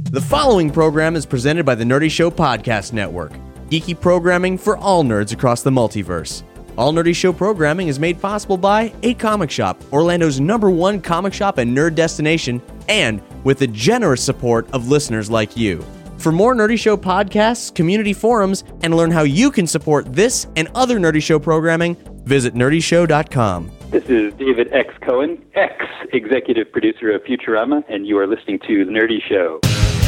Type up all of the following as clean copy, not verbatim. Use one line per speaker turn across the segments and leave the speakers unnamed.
The following program is presented by the Nerdy Show Podcast Network, geeky programming for all nerds across the multiverse. All Nerdy Show programming is made possible by A Comic Shop, Orlando's #1 comic shop and nerd destination, and with the generous support of listeners like you. For more Nerdy Show podcasts, community forums, and learn how you can support this and other Nerdy Show programming, visit nerdyshow.com.
This is David X. Cohen, executive producer of Futurama, and you are listening to The Nerdy Show.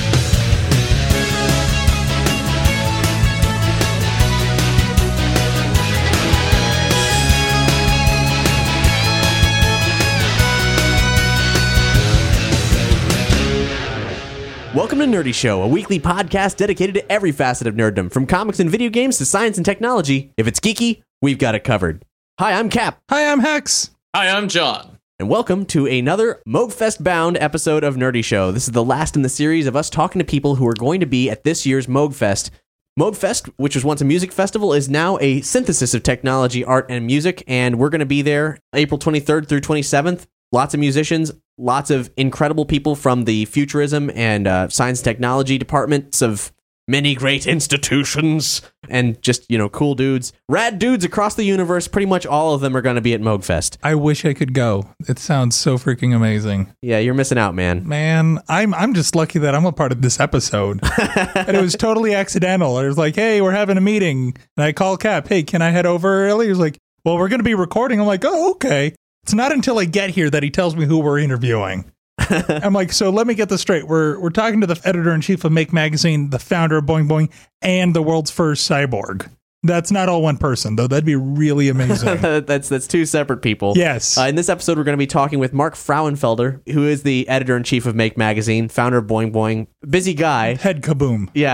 Welcome to Nerdy Show, a weekly podcast dedicated to every facet of nerddom, from comics and video games to science and technology. If it's geeky, we've got it covered. Hi, I'm Cap.
Hi, I'm Hex.
Hi, I'm John.
And welcome to another Moogfest-bound episode of Nerdy Show. This is the last in the series of us talking to people who are going to be at this year's Moogfest. Moogfest, which was once a music festival, is now a synthesis of technology, art, and music, and we're going to be there April 23rd through 27th. Lots of musicians, lots of incredible people from the futurism and science technology departments of many great institutions, and just, cool dudes. Rad dudes across the universe. Pretty much all of them are going to be at Moogfest.
I wish I could go. It sounds so freaking amazing.
Yeah, you're missing out, man.
Man, I'm just lucky that I'm a part of this episode. And it was totally accidental. It was like, hey, we're having a meeting. And I call Cap, hey, can I head over early? He was like, well, we're going to be recording. I'm like, oh, okay. It's not until I get here that he tells me who we're interviewing. I'm like, so let me get this straight. We're talking to the editor-in-chief of Make Magazine, the founder of Boing Boing, and the world's first cyborg. That's not all one person, though. That'd be really amazing.
That's two separate people.
Yes.
In this episode, we're going to be talking with Mark Frauenfelder, who is the editor-in-chief of Make Magazine, founder of Boing Boing. Busy guy.
Head kaboom.
Yeah.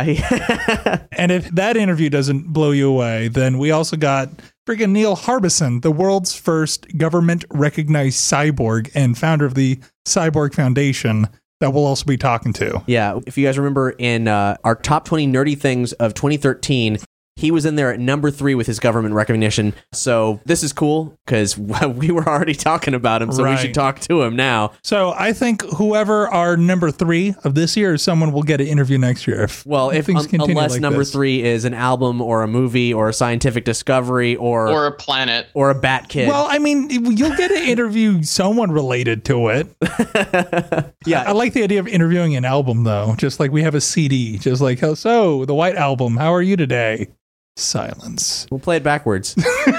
And if that interview doesn't blow you away, then we also got friggin' Neil Harbisson, the world's first government-recognized cyborg and founder of the Cyborg Foundation, that we'll also be talking to.
Yeah, if you guys remember in our top 20 nerdy things of 2013, he was in there at number 3 with his government recognition. So this is cool because we were already talking about him, so we should talk to him now.
So I think whoever our number 3 of this year is someone we'll get an interview next year.
Unless like number 3 is an album or a movie or a scientific discovery or
a planet
or a bat kid.
Well, I mean, you'll get to interview someone related to it.
Yeah,
I like the idea of interviewing an album though. Just like we have a CD, just like, so the White Album, how are you today? Silence.
We'll play it backwards.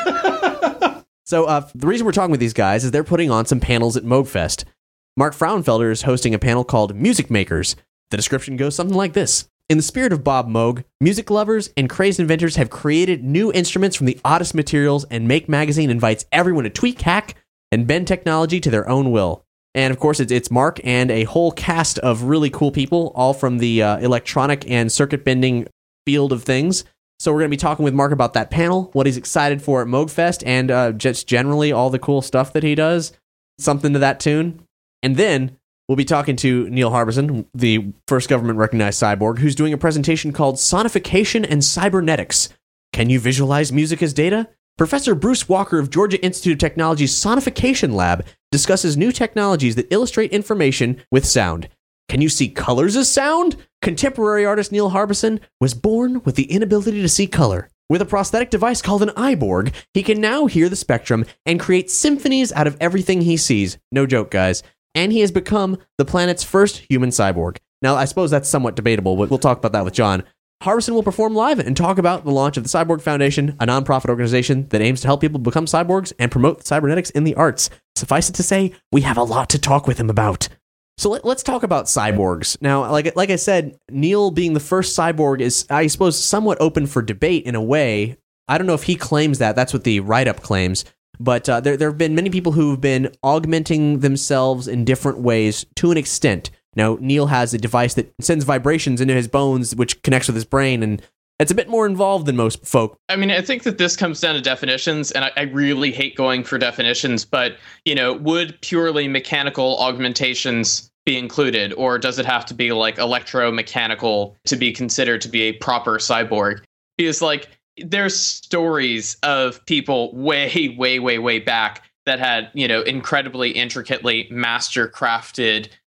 So the reason we're talking with these guys is they're putting on some panels at Moogfest. Mark Frauenfelder is hosting a panel called Music Makers. The description goes something like this. In the spirit of Bob Moog, music lovers and crazed inventors have created new instruments from the oddest materials, and Make Magazine invites everyone to tweak, hack, and bend technology to their own will. And of course, it's Mark and a whole cast of really cool people, all from the electronic and circuit bending field of things. So we're going to be talking with Mark about that panel, what he's excited for at Moogfest, and just generally all the cool stuff that he does, something to that tune. And then we'll be talking to Neil Harbisson, the first government-recognized cyborg, who's doing a presentation called Sonification and Cybernetics. Can you visualize music as data? Professor Bruce Walker of Georgia Institute of Technology's Sonification Lab discusses new technologies that illustrate information with sound. Can you see colors as sound? Contemporary artist Neil Harbisson was born with the inability to see color. With a prosthetic device called an eyeborg, he can now hear the spectrum and create symphonies out of everything he sees. No joke, guys. And he has become the planet's first human cyborg. Now, I suppose that's somewhat debatable, but we'll talk about that with John. Harbisson will perform live and talk about the launch of the Cyborg Foundation, a nonprofit organization that aims to help people become cyborgs and promote cybernetics in the arts. Suffice it to say, we have a lot to talk with him about. So let's talk about cyborgs. Now, like I said, Neil being the first cyborg is, I suppose, somewhat open for debate in a way. I don't know if he claims that. That's what the write-up claims. But there have been many people who've been augmenting themselves in different ways to an extent. Now, Neil has a device that sends vibrations into his bones, which connects with his brain, and it's a bit more involved than most folk.
I mean, I think that this comes down to definitions, and I really hate going for definitions, but, would purely mechanical augmentations be included, or does it have to be like electromechanical to be considered to be a proper cyborg? Because there's stories of people way back that had, incredibly intricately master crafted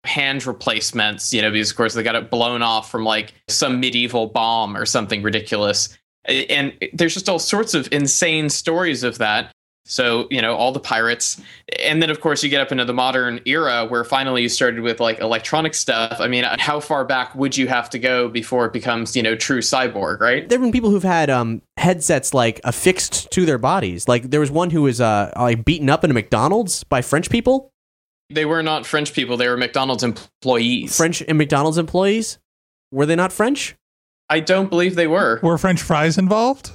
hand replacements, because of course they got it blown off from like some medieval bomb or something ridiculous. And there's just all sorts of insane stories of that. So, all the pirates. And then, of course, you get up into the modern era where finally you started with like electronic stuff. I mean, how far back would you have to go before it becomes, true cyborg, right?
There have been people who've had headsets like affixed to their bodies. Like there was one who was like beaten up in a McDonald's by French people.
They were not French people. They were McDonald's employees.
French and McDonald's employees? Were they not French?
I don't believe they were.
Were French fries involved?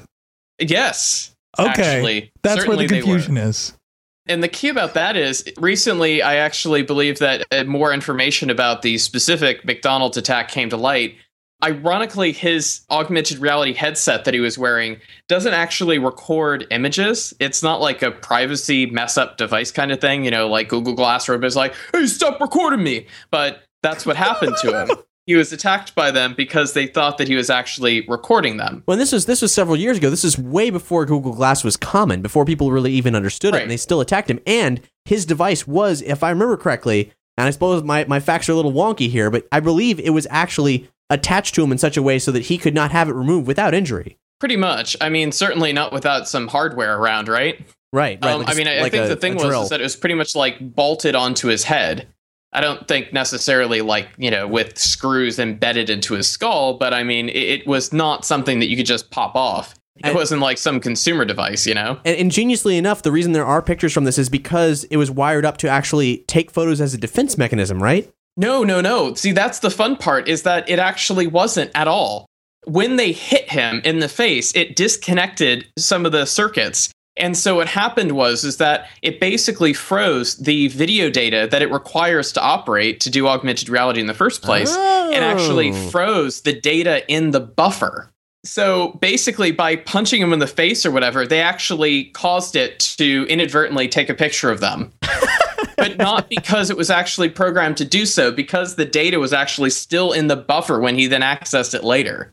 Yes.
Okay.
Actually,
that's where the confusion is.
And the key about that is recently I actually believe that more information about the specific McDonald's attack came to light. Ironically, his augmented reality headset that he was wearing doesn't actually record images. It's not like a privacy mess up device kind of thing, like Google Glass where it's like, hey, stop recording me. But that's what happened to him. He was attacked by them because they thought that he was actually recording them.
Well, this was several years ago. This is way before Google Glass was common, before people really even understood it, and they still attacked him. And his device was, if I remember correctly, and I suppose my facts are a little wonky here, but I believe it was actually attached to him in such a way so that he could not have it removed without injury.
Pretty much. I mean, certainly not without some hardware around, right?
Right.
I think the thing was that it was pretty much like bolted onto his head. I don't think necessarily like, with screws embedded into his skull, but I mean, it was not something that you could just pop off. It wasn't like some consumer device, And
ingeniously enough, the reason there are pictures from this is because it was wired up to actually take photos as a defense mechanism, right?
No. See, that's the fun part, is that it actually wasn't at all. When they hit him in the face, it disconnected some of the circuits. And so what happened is that it basically froze the video data that it requires to operate to do augmented reality in the first place, and actually froze the data in the buffer. So basically, by punching him in the face or whatever, they actually caused it to inadvertently take a picture of them. But not because it was actually programmed to do so, because the data was actually still in the buffer when he then accessed it later.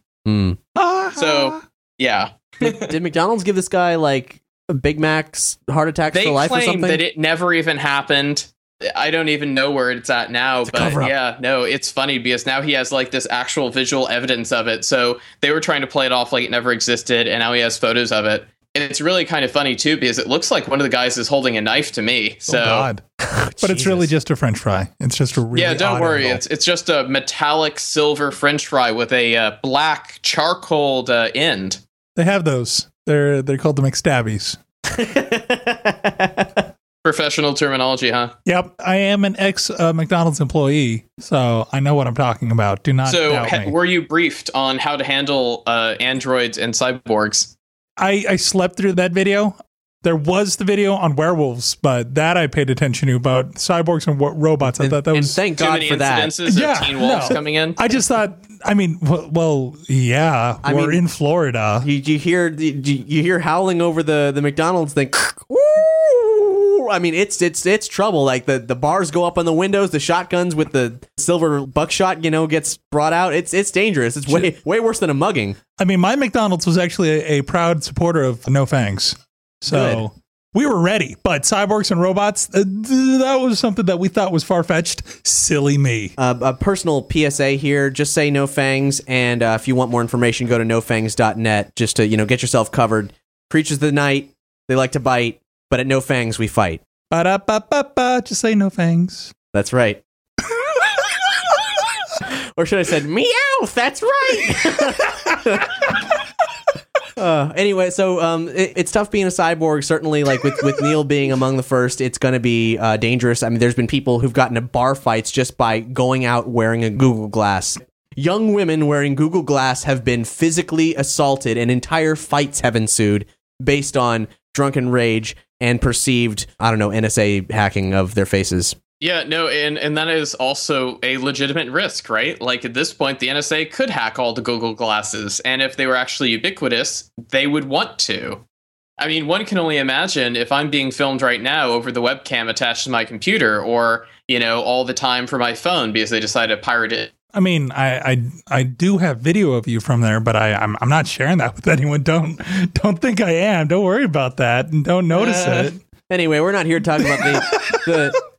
So, yeah.
Did McDonald's give this guy, like, Big Mac's heart attacks for life or something?
They claim that it never even happened. I don't even know where it's at now, but yeah, no, it's funny because now he has like this actual visual evidence of it. So they were trying to play it off like it never existed, and now he has photos of it. And it's really kind of funny too, because it looks like one of the guys is holding a knife to me. So,
God. But it's really just a French fry. It's just a really
don't worry. It's just a metallic silver French fry with a black charcoal end.
They have those. They're called the McStabbies.
Professional terminology, huh?
Yep. I am an ex-McDonald's employee, so I know what I'm talking about. Do not doubt me.
Were you briefed on how to handle androids and cyborgs?
I slept through that video. There was the video on werewolves, but that I paid attention to about cyborgs and robots. I thought that was...
thank God for that.
Incidences of teen wolves coming in?
I just thought... I mean, yeah, we're in Florida.
You hear howling over the McDonald's thing. I mean, it's trouble. Like the bars go up on the windows, the shotguns with the silver buckshot, gets brought out. It's dangerous. It's way worse than a mugging.
I mean, my McDonald's was actually a proud supporter of No Fangs, so we were ready. But cyborgs and robots, that was something that we thought was far-fetched. Silly me.
A personal PSA here: just say No Fangs, and if you want more information, go to nofangs.net just to get yourself covered. Creatures of the night, they like to bite. But at No Fangs, we fight.
Ba-da-ba-ba-ba, just say No Fangs.
That's right. Or should I have said, meow, that's right. Anyway, so it's tough being a cyborg. Certainly, like with Neil being among the first, it's going to be dangerous. I mean, there's been people who've gotten into bar fights just by going out wearing a Google Glass. Young women wearing Google Glass have been physically assaulted, and entire fights have ensued based on drunken rage and perceived, NSA hacking of their faces.
Yeah, no, and that is also a legitimate risk, right? Like at this point, the NSA could hack all the Google Glasses, and if they were actually ubiquitous, they would want to. I mean, one can only imagine if I'm being filmed right now over the webcam attached to my computer, or, all the time for my phone because they decided to pirate it.
I mean, I do have video of you from there, but I'm not sharing that with anyone. Don't think I am. Don't worry about that, and don't notice it.
Anyway, we're not here talking about the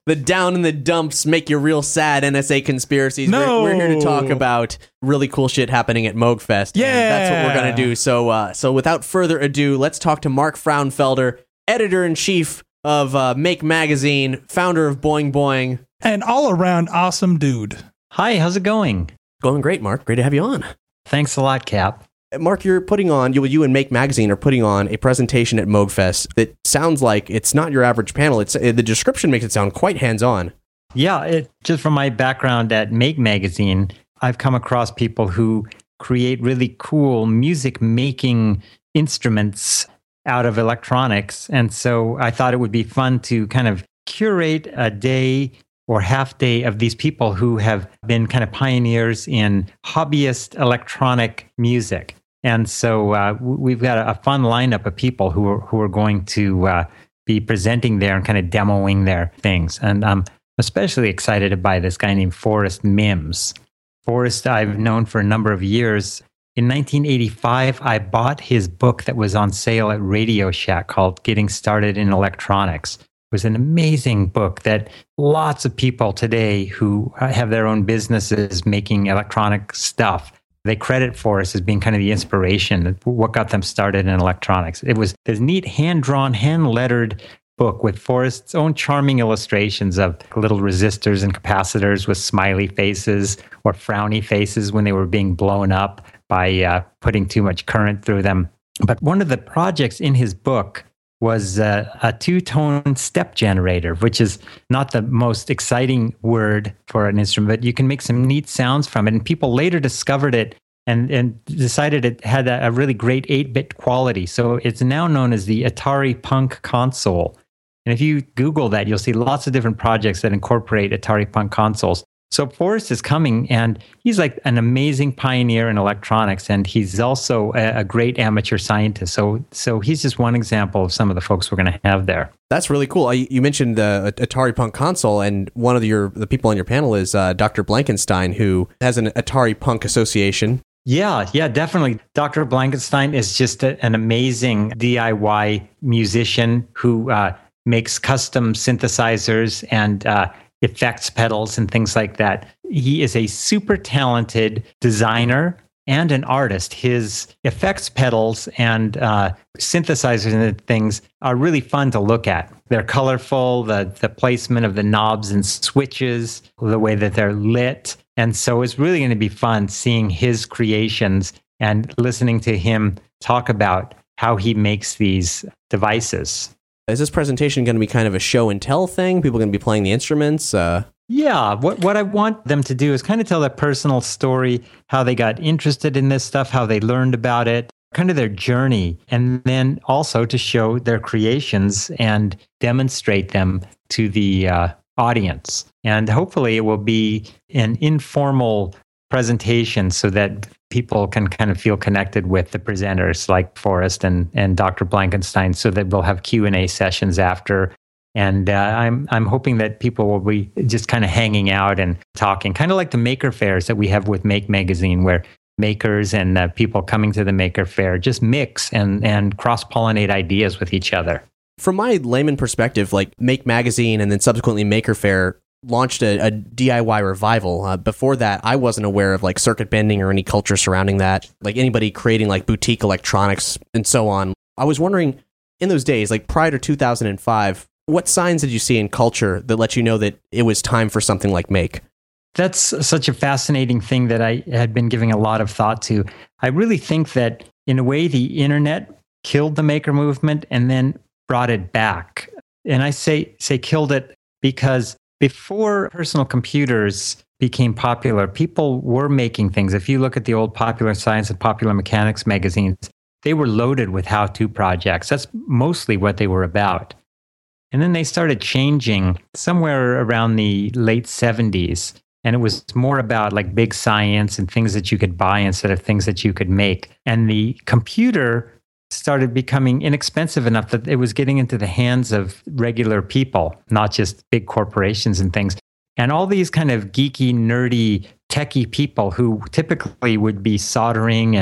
the down in the dumps, make you real sad NSA conspiracies.
No.
We're here to talk about really cool shit happening at MoogFest.
Yeah.
And that's what we're going to do. So without further ado, let's talk to Mark Frauenfelder, editor-in-chief of Make Magazine, founder of Boing Boing.
An all-around awesome dude.
Hi, how's it going?
Going great, Mark. Great to have you on.
Thanks a lot, Cap.
Mark, you're putting on, you and Make Magazine are putting on a presentation at MoogFest that sounds like it's not your average panel. The description makes it sound quite hands-on.
Yeah, just from my background at Make Magazine, I've come across people who create really cool music-making instruments out of electronics. And so I thought it would be fun to kind of curate a day or half day of these people who have been kind of pioneers in hobbyist electronic music. And so we've got a fun lineup of people who are going to be presenting there and kind of demoing their things. And I'm especially excited by this guy named Forrest Mims. Forrest I've known for a number of years. In 1985, I bought his book that was on sale at Radio Shack called Getting Started in Electronics. It was an amazing book that lots of people today who have their own businesses making electronic stuff, they credit Forrest as being kind of the inspiration, what got them started in electronics. It was this neat hand-drawn, hand-lettered book with Forrest's own charming illustrations of little resistors and capacitors with smiley faces or frowny faces when they were being blown up by putting too much current through them. But one of the projects in his book was a two-tone step generator, which is not the most exciting word for an instrument, but you can make some neat sounds from it. And people later discovered it and decided it had a really great 8-bit quality. So it's now known as the Atari Punk console. And if you Google that, you'll see lots of different projects that incorporate Atari Punk consoles. So Forrest is coming, and he's like an amazing pioneer in electronics, and he's also a great amateur scientist. So he's just one example of some of the folks we're going to have there.
That's really cool. You mentioned the Atari Punk console, and one of the people on your panel is Dr. Blankenstein, who has an Atari Punk association.
Yeah, definitely. Dr. Blankenstein is just an amazing DIY musician who makes custom synthesizers and effects pedals and things like that. He is a super talented designer and an artist. His effects pedals and synthesizers and things are really fun to look at. They're colorful, the placement of the knobs and switches, the way that they're lit. And so it's really going to be fun seeing his creations and listening to him talk about how he makes these devices.
Is this presentation going to be kind of a show and tell thing? People going to be playing the instruments?
Yeah, what I want them to do is kind of tell their personal story, how they got interested in this stuff, how they learned about it, kind of their journey, and then also to show their creations and demonstrate them to the audience. And hopefully it will be an informal presentation so that people can kind of feel connected with the presenters like Forrest and Dr. Blankenstein, so that we'll have Q&A sessions after. And I'm hoping that people will be just kind of hanging out and talking, kind of like the maker fairs that we have with Make Magazine, where makers and people coming to the maker fair just mix and cross-pollinate ideas with each other.
From my layman perspective, like Make Magazine and then subsequently Maker Faire launched a DIY revival. Before that, I wasn't aware of like circuit bending or any culture surrounding that, like anybody creating like boutique electronics and so on. I was wondering, in those days, like prior to 2005, what signs did you see in culture that let you know that it was time for something like Make?
That's such a fascinating thing that I had been giving a lot of thought to. I really think that in a way, the internet killed the maker movement and then brought it back. And I say killed it because before personal computers became popular, people were making things. If you look at the old Popular Science and Popular Mechanics magazines, they were loaded with how-to projects. That's mostly what they were about. And then they started changing somewhere around the late 70s. And it was more about like big science and things that you could buy instead of things that you could make. And the computer started becoming inexpensive enough that it was getting into the hands of regular people, not just big corporations and things. And all these kind of geeky, nerdy, techie people who typically would be soldering and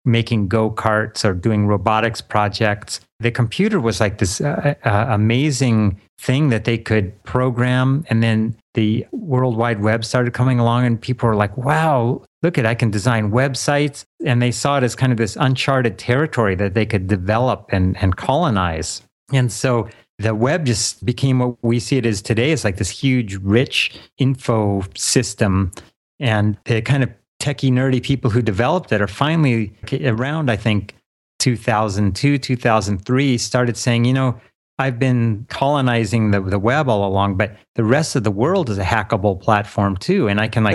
making go-karts or doing robotics projects. The computer was like this amazing thing that they could program. And then the World Wide Web started coming along and people were like, wow, look I can design websites. And they saw it as kind of this uncharted territory that they could develop and colonize. And so the web just became what we see it as today. It's like this huge, rich info system. And the kind of techie, nerdy people who developed it are finally around, I think, 2002, 2003, started saying, I've been colonizing the web all along, but the rest of the world is a hackable platform too. And I can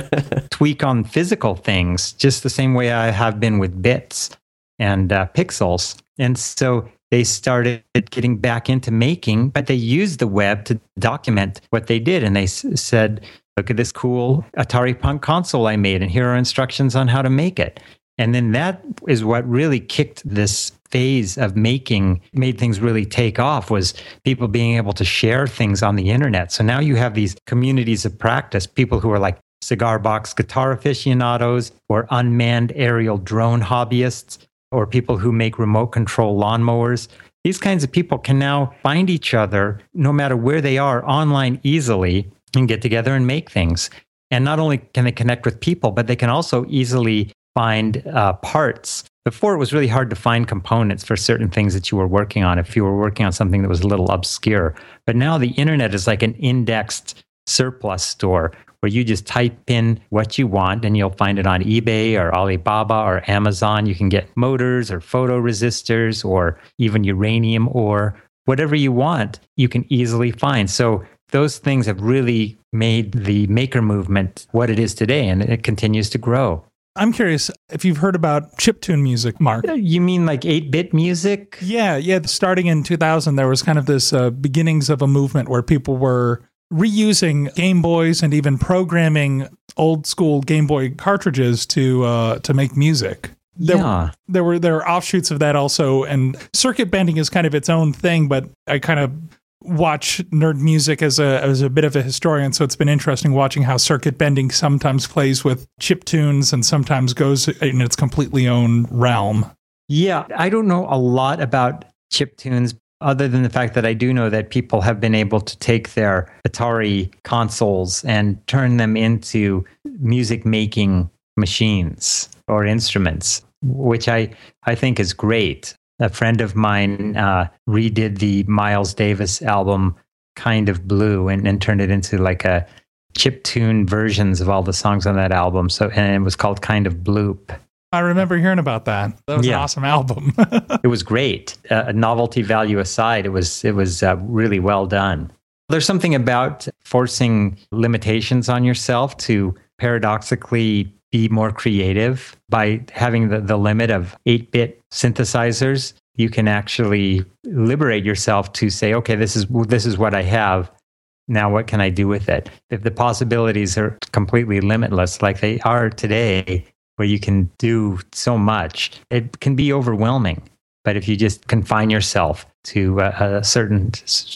tweak on physical things just the same way I have been with bits and pixels. And so they started getting back into making, but they used the web to document what they did. And they said, look at this cool Atari Punk console I made, and here are instructions on how to make it. And then that is what really kicked this phase of made things really take off, was people being able to share things on the internet. So now you have these communities of practice, people who are like cigar box guitar aficionados or unmanned aerial drone hobbyists or people who make remote control lawnmowers. These kinds of people can now find each other no matter where they are online easily and get together and make things. And not only can they connect with people, but they can also easily find parts. Before, it was really hard to find components for certain things that you were working on if you were working on something that was a little obscure. But now the internet is like an indexed surplus store where you just type in what you want and you'll find it on eBay or Alibaba or Amazon. You can get motors or photoresistors or even uranium ore. Whatever you want, you can easily find. So those things have really made the maker movement what it is today, and it continues to grow.
I'm curious if you've heard about chiptune music, Mark.
You mean like 8-bit music?
Yeah. Starting in 2000, there was kind of this beginnings of a movement where people were reusing Game Boys and even programming old school Game Boy cartridges to make music. There were offshoots of that also, and circuit bending is kind of its own thing, but I kind of watch nerd music as a bit of a historian, so it's been interesting watching how circuit bending sometimes plays with chip tunes and sometimes goes in its completely own realm.
Yeah, I don't know a lot about chip tunes other than the fact that I do know that people have been able to take their Atari consoles and turn them into music making machines or instruments, which I think is great. A friend of mine redid the Miles Davis album Kind of Blue and turned it into like a chiptune versions of all the songs on that album. And it was called Kind of Bloop.
I remember hearing about that. That was an awesome album.
It was great. Novelty value aside, it was really well done. There's something about forcing limitations on yourself to paradoxically be more creative. By having the limit of 8-bit synthesizers, you can actually liberate yourself to say, okay, this is what I have. Now what can I do with it? If the possibilities are completely limitless, like they are today, where you can do so much, it can be overwhelming. But if you just confine yourself to a certain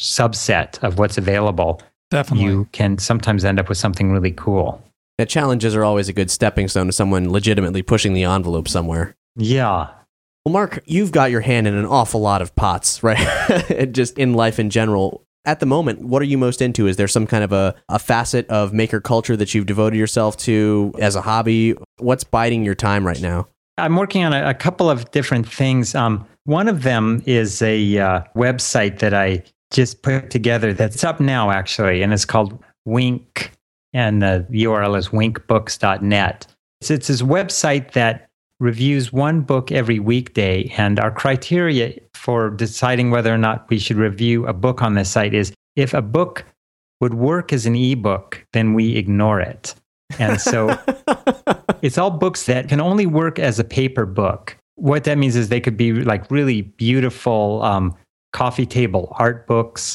subset of what's available,
definitely,
you can sometimes end up with something really cool.
Yeah, challenges are always a good stepping stone to someone legitimately pushing the envelope somewhere.
Yeah.
Well, Mark, you've got your hand in an awful lot of pots, right? Just in life in general. At the moment, what are you most into? Is there some kind of a facet of maker culture that you've devoted yourself to as a hobby? What's biding your time right now?
I'm working on a couple of different things. One of them is a website that I just put together that's up now, actually, and it's called Wink, and the URL is winkbooks.net. It's this website that reviews one book every weekday, and our criteria for deciding whether or not we should review a book on this site is if a book would work as an ebook, then we ignore it. And so it's all books that can only work as a paper book. What that means is they could be like really beautiful coffee table art books,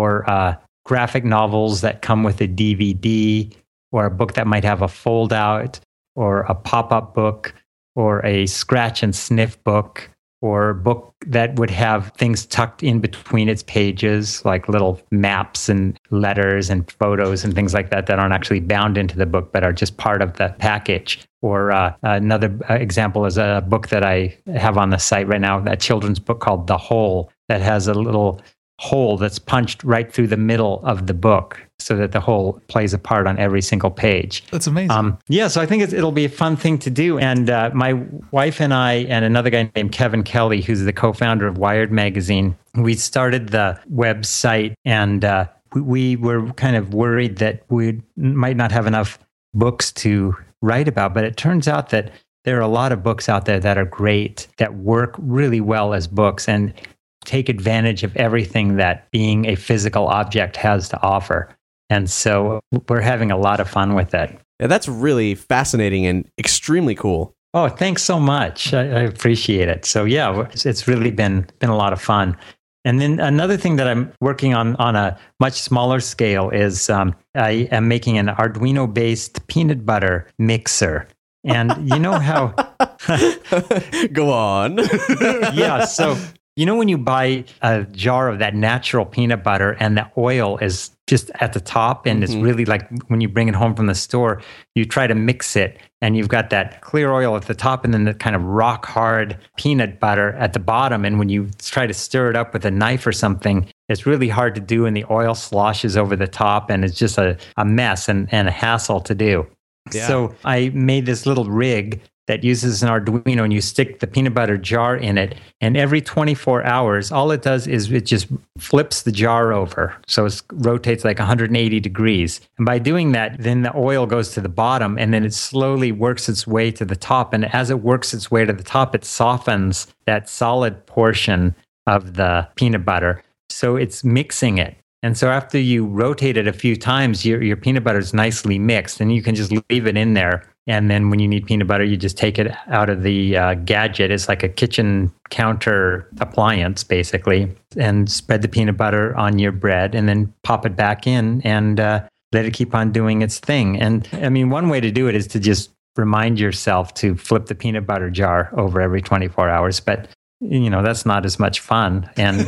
or graphic novels that come with a DVD, or a book that might have a fold out, or a pop-up book, or a scratch and sniff book, or a book that would have things tucked in between its pages, like little maps and letters and photos and things like that aren't actually bound into the book, but are just part of the package. Or another example is a book that I have on the site right now, a children's book called The Hole, that has a little hole that's punched right through the middle of the book so that the hole plays a part on every single page.
That's amazing.
So I think it'll be a fun thing to do. And my wife and I and another guy named Kevin Kelly, who's the co-founder of Wired Magazine, we started the website, and we were kind of worried that we might not have enough books to write about. But it turns out that there are a lot of books out there that are great, that work really well as books and take advantage of everything that being a physical object has to offer. And so we're having a lot of fun with it.
Yeah, that's really fascinating and extremely cool.
Oh, thanks so much. I appreciate it. So yeah, it's really been a lot of fun. And then another thing that I'm working on a much smaller scale is I am making an Arduino-based peanut butter mixer. And you know how...
Go on.
Yeah, so you know when you buy a jar of that natural peanut butter and the oil is just at the top, and it's really like when you bring it home from the store, you try to mix it and you've got that clear oil at the top and then the kind of rock hard peanut butter at the bottom. And when you try to stir it up with a knife or something, it's really hard to do, and the oil sloshes over the top, and it's just a mess and a hassle to do.
Yeah.
So I made this little rig that uses an Arduino, and you stick the peanut butter jar in it. And every 24 hours, all it does is it just flips the jar over. So it rotates like 180 degrees. And by doing that, then the oil goes to the bottom, and then it slowly works its way to the top. And as it works its way to the top, it softens that solid portion of the peanut butter. So it's mixing it. And so after you rotate it a few times, your peanut butter is nicely mixed, and you can just leave it in there. And then when you need peanut butter, you just take it out of the gadget. It's like a kitchen counter appliance, basically, and spread the peanut butter on your bread and then pop it back in and let it keep on doing its thing. And I mean, one way to do it is to just remind yourself to flip the peanut butter jar over every 24 hours. But you know, that's not as much fun. And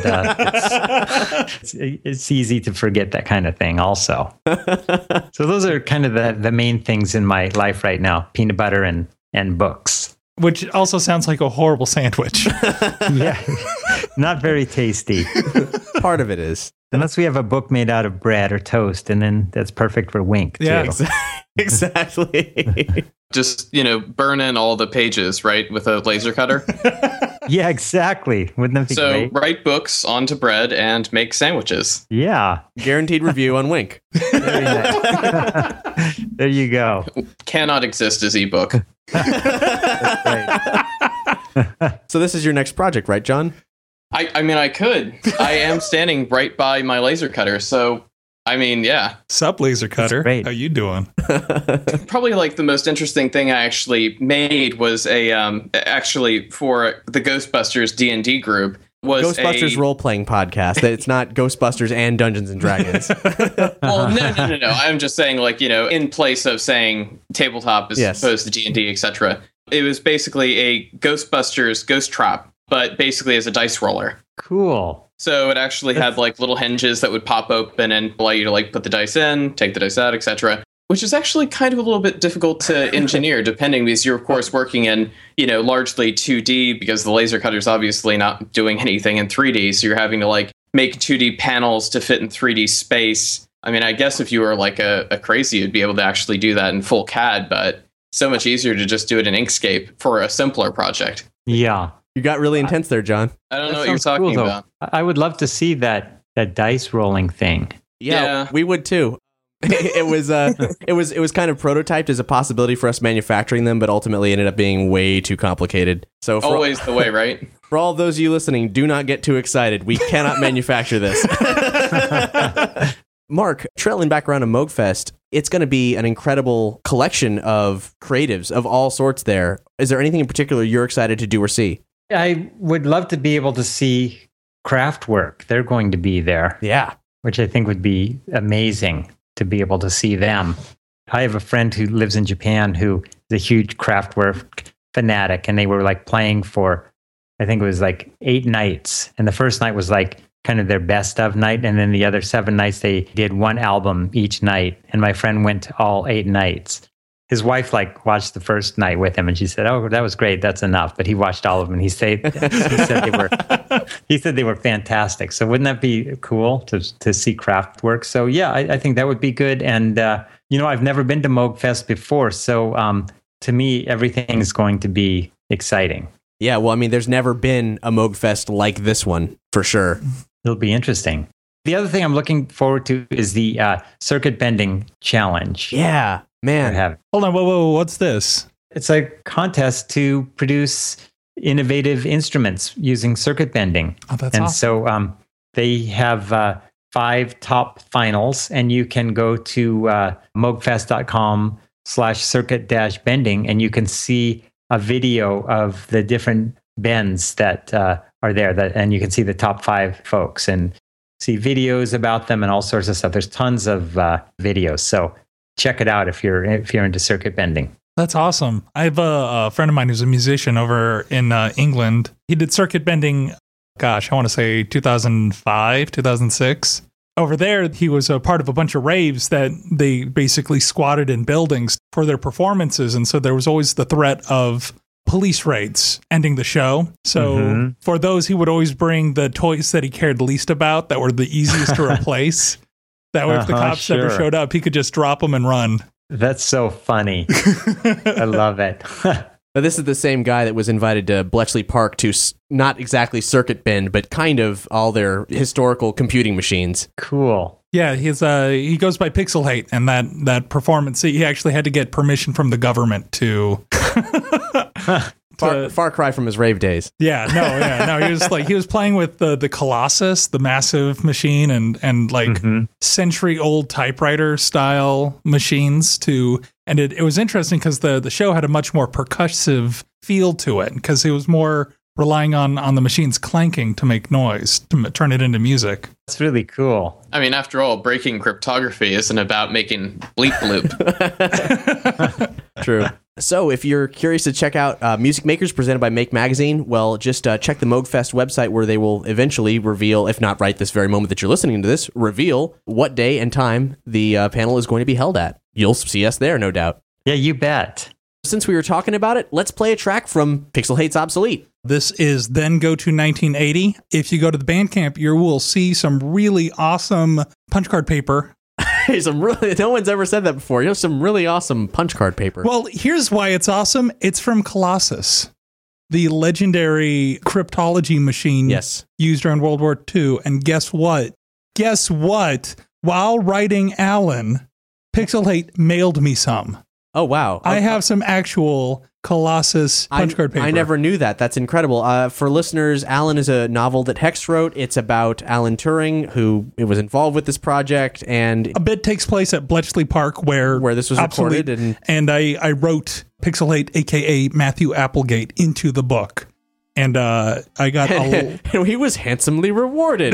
it's easy to forget that kind of thing also. So those are kind of the main things in my life right now, peanut butter and books.
Which also sounds like a horrible sandwich.
Yeah, not very tasty.
Part of it is.
Unless we have a book made out of bread or toast, and then that's perfect for Wink, too.
Yeah,
Exactly.
Just, burn in all the pages, right, with a laser cutter.
Yeah, exactly. Wouldn't that be great?
So write books onto bread and make sandwiches.
Yeah.
Guaranteed review on Wink.
Very nice. There you go.
Cannot exist as ebook.
So this is your next project, right, John?
I mean, I could. I am standing right by my laser cutter, so I mean, yeah.
Sup, laser cutter?
Great.
How you doing?
Probably like the most interesting thing I actually made was actually for the Ghostbusters D&D group was
Ghostbusters role-playing podcast. That it's not Ghostbusters and Dungeons and Dragons.
Well, no. I'm just saying, like, in place of saying tabletop as opposed to D&D, etc. It was basically a Ghostbusters ghost trap, but basically as a dice roller.
Cool.
So it actually had like little hinges that would pop open and allow you to like put the dice in, take the dice out, etc. Which is actually kind of a little bit difficult to engineer, depending, because you're of course working in, largely 2D, because the laser cutter is obviously not doing anything in 3D. So you're having to like make 2D panels to fit in 3D space. I mean, I guess if you were like a crazy, you'd be able to actually do that in full CAD, but so much easier to just do it in Inkscape for a simpler project.
Yeah.
You got really intense there, John.
I don't know what you're talking about.
I would love to see that dice rolling thing.
Yeah, we would too. It was kind of prototyped as a possibility for us manufacturing them, but ultimately ended up being way too complicated. So
always the way, right?
For all of those of you listening, do not get too excited. We cannot manufacture this. Mark, trailing back around to MoogFest, it's going to be an incredible collection of creatives of all sorts there. Is there anything in particular you're excited to do or see?
I would love to be able to see Craftwork. They're going to be there.
Yeah.
Which I think would be amazing to be able to see them. I have a friend who lives in Japan who is a huge Craftwork fanatic, and they were like playing for, I think it was like 8 nights. And the first night was like kind of their best of night. And then the other 7 nights, they did one album each night. And my friend went to all 8 nights. his wife watched the first night with him, and she said, "Oh, that was great. That's enough." But he watched all of them, and he said they were fantastic. So wouldn't that be cool to see Kraftwerk? So yeah, I think that would be good. And I've never been to Moogfest before, so to me, everything is going to be exciting.
Yeah, well, I mean, there's never been a Moogfest like this one, for sure.
It'll be interesting. The other thing I'm looking forward to is the circuit bending challenge.
Yeah, man.
Hold on, whoa, what's this?
It's a contest to produce innovative instruments using circuit bending.
Oh, that's
and
awesome.
so they have 5 top finals, and you can go to moogfest.com/circuit-bending, and you can see a video of the different bends that are there, and you can see the top 5 folks and see videos about them and all sorts of stuff. There's tons of videos, so check it out if you're into circuit bending.
That's awesome. I have a friend of mine who's a musician over in England. He did circuit bending, I want to say 2005, 2006. Over there, he was a part of a bunch of raves that they basically squatted in buildings for their performances. And so there was always the threat of police raids ending the show. So for those, he would always bring the toys that he cared least about that were the easiest to replace. That way, if the cops ever showed up, he could just drop them and run.
That's so funny. I love it.
But this is the same guy that was invited to Bletchley Park to not exactly circuit bend, but kind of all their historical computing machines.
Cool.
Yeah, he goes by Pixel Hate, and that performance, he actually had to get permission from the government to...
Far cry from his rave days.
No. He was playing with the Colossus, the massive machine, and century-old typewriter style machines and it was interesting because the show had a much more percussive feel to it because it was more relying on the machines clanking to make noise, to turn it into music.
That's really cool.
I mean, after all, breaking cryptography isn't about making bleep bloop.
True. So if you're curious to check out Music Makers presented by Make Magazine, well, just check the Moogfest website where they will eventually reveal, if not right this very moment that you're listening to this, reveal what day and time the panel is going to be held at. You'll see us there, no doubt.
Yeah, you bet.
Since we were talking about it, let's play a track from Pixel Hate's Obsolete.
This is Then Go to 1980. If you go to the Bandcamp, you will see some really awesome punch card paper.
No one's ever said that before. You have some really awesome punch card paper.
Well, here's why it's awesome. It's from Colossus, the legendary cryptology machine used during World War II. And guess what? While writing Alan, Pixel Hate mailed me some.
Oh, wow.
I have some actual Colossus punch card paper.
I never knew that. That's incredible. For listeners, Alan is a novel that Hex wrote. It's about Alan Turing, who was involved with this project. And
a bit takes place at Bletchley Park where this was recorded. And I wrote Pixel Hate, a.k.a. Matthew Applegate, into the book. And I got
and he was handsomely rewarded.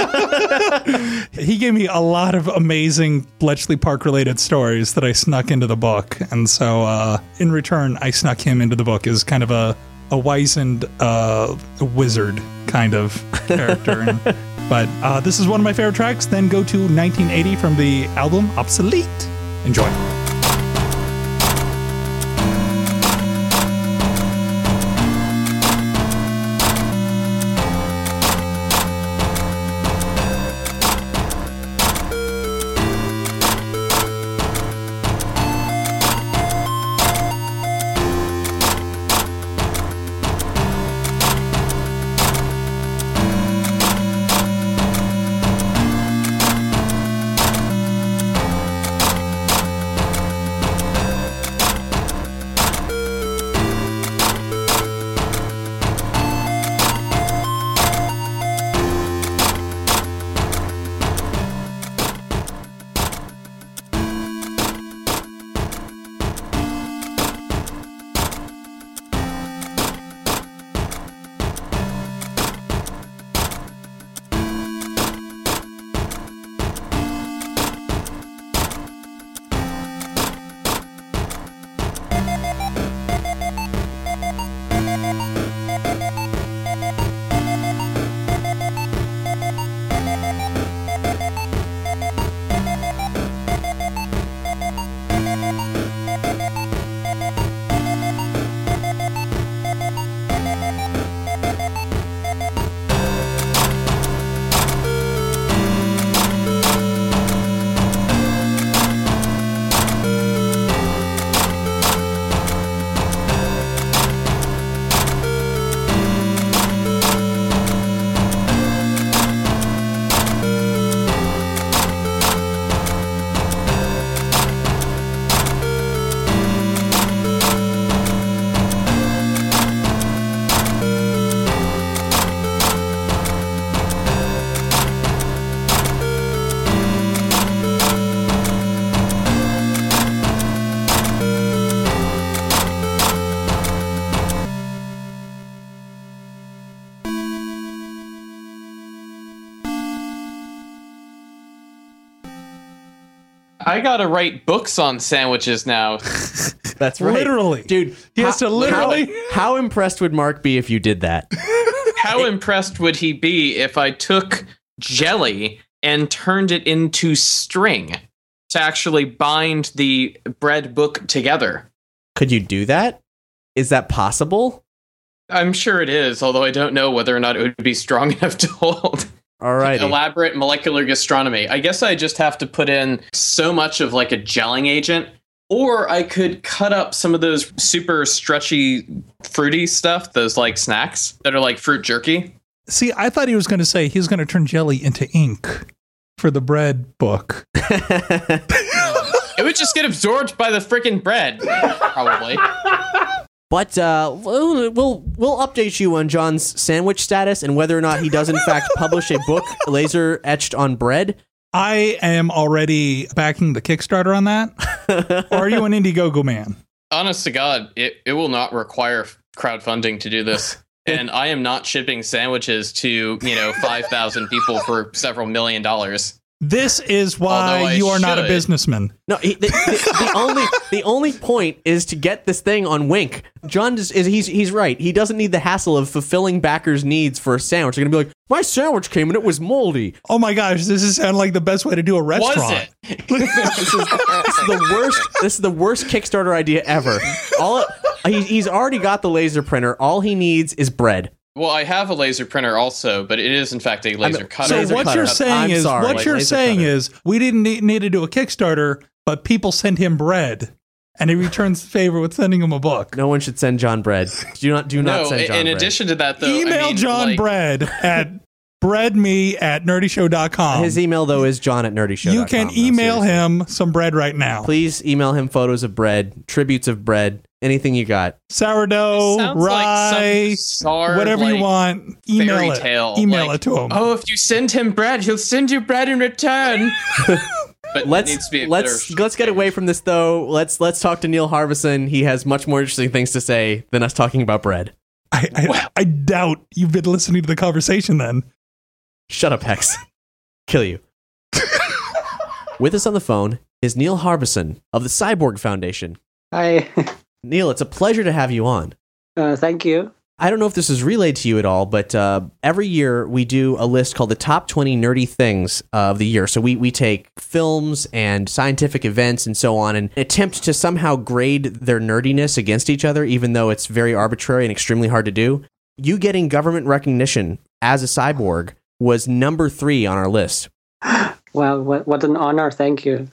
He gave me a lot of amazing Bletchley Park related stories that I snuck into the book. And so in return, I snuck him into the book as kind of a wizened wizard kind of character. But this is one of my favorite tracks. Then Go to 1980 from the album Obsolete. Enjoy.
I gotta write books on sandwiches now.
That's right.
Literally.
Dude,
He has to literally.
How impressed would Mark be if you did that?
How impressed would he be if I took jelly and turned it into string to actually bind the bread book together?
Could you do that? Is that possible?
I'm sure it is, although I don't know whether or not it would be strong enough to hold.
All right.
Elaborate molecular gastronomy. I guess I just have to put in so much of like a gelling agent, or I could cut up some of those super stretchy, fruity stuff, those like snacks that are like fruit jerky.
See, I thought he was going to say he's going to turn jelly into ink for the bread book.
It would just get absorbed by the freaking bread, probably.
But we'll update you on John's sandwich status and whether or not he does in fact publish a book laser etched on bread.
I am already backing the Kickstarter on that. Or are you an Indiegogo man?
Honest to God, it will not require crowdfunding to do this. And I am not shipping sandwiches to, 5,000 people for several $1 million.
This is
Although
why
I
you are not a
should.
businessman.
No, the only point is to get this thing on Wink. John he's right. He doesn't need the hassle of fulfilling backers' needs for a sandwich. They're gonna be like, my sandwich came and it was moldy.
Oh my gosh, this is sound like the best way to do a restaurant.
Was it?
This is the worst. This is the worst Kickstarter idea ever. He's already got the laser printer. All he needs is bread.
Well, I have a laser printer also, but it is in fact a laser cutter.
So what you're saying is we didn't need to do a Kickstarter, but people send him bread, and he returns the favor with sending him a book.
No one should send John bread. Do not send John bread.
In addition to that, though,
Email John bread at breadme@nerdyshow.com.
His email, though, is john@nerdyshow.com.
You can email him some bread right now.
Please email him photos of bread, tributes of bread, anything you got.
Sourdough, rye, whatever you want. Email it.
Tale.
Email it to him.
Oh, if you send him bread, he'll send you bread in return. But
let's get away from this, though. Let's talk to Neil Harbison. He has much more interesting things to say than us talking about bread.
I doubt you've been listening to the conversation then.
Shut up, Hex. Kill you. With us on the phone is Neil Harbison of the Cyborg Foundation.
Hi.
Neil, it's a pleasure to have you on.
Thank you.
I don't know if this is relayed to you at all, but every year we do a list called the top 20 nerdy things of the year. So we take films and scientific events and so on and attempt to somehow grade their nerdiness against each other, even though it's very arbitrary and extremely hard to do. You getting government recognition as a cyborg was number 3 on our list.
Well, what an honor. Thank you.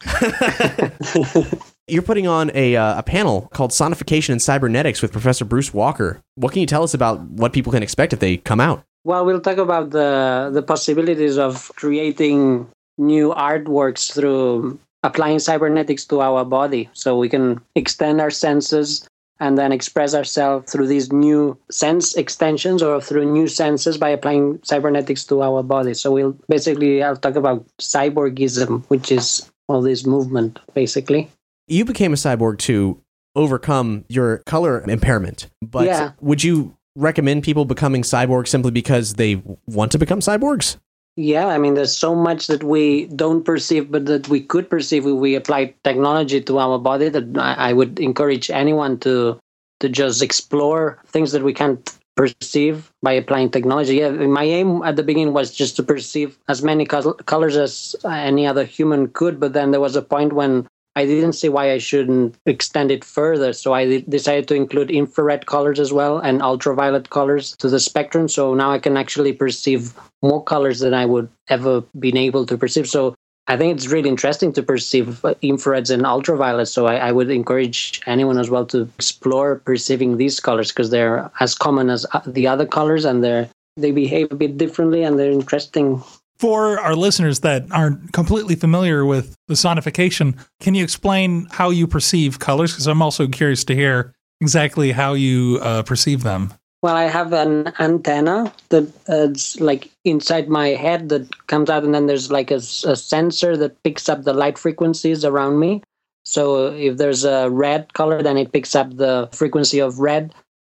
You're putting on a panel called Sonification and Cybernetics with Professor Bruce Walker. What can you tell us about what people can expect if they come out?
Well, we'll talk about the possibilities of creating new artworks through applying cybernetics to our body. So we can extend our senses and then express ourselves through these new sense extensions or through new senses by applying cybernetics to our body. So I'll talk about cyborgism, which is all this movement, basically.
You became a cyborg to overcome your color impairment, but Would you recommend people becoming cyborgs simply because they want to become cyborgs?
Yeah, I mean, there's so much that we don't perceive, but that we could perceive if we apply technology to our body, that I would encourage anyone to just explore things that we can't perceive by applying technology. Yeah, my aim at the beginning was just to perceive as many colors as any other human could, but then there was a point when I didn't see why I shouldn't extend it further. So I decided to include infrared colors as well and ultraviolet colors to the spectrum. So now I can actually perceive more colors than I would ever been able to perceive. So I think it's really interesting to perceive infrareds and ultraviolets. So I would encourage anyone as well to explore perceiving these colors because they're as common as the other colors and they behave a bit differently and they're interesting.
For our listeners that aren't completely familiar with the sonification, can you explain how you perceive colors? Because I'm also curious to hear exactly how you perceive them.
Well, I have an antenna that's like inside my head that comes out, and then there's like a sensor that picks up the light frequencies around me. So if there's a red color, then it picks up the frequency of red.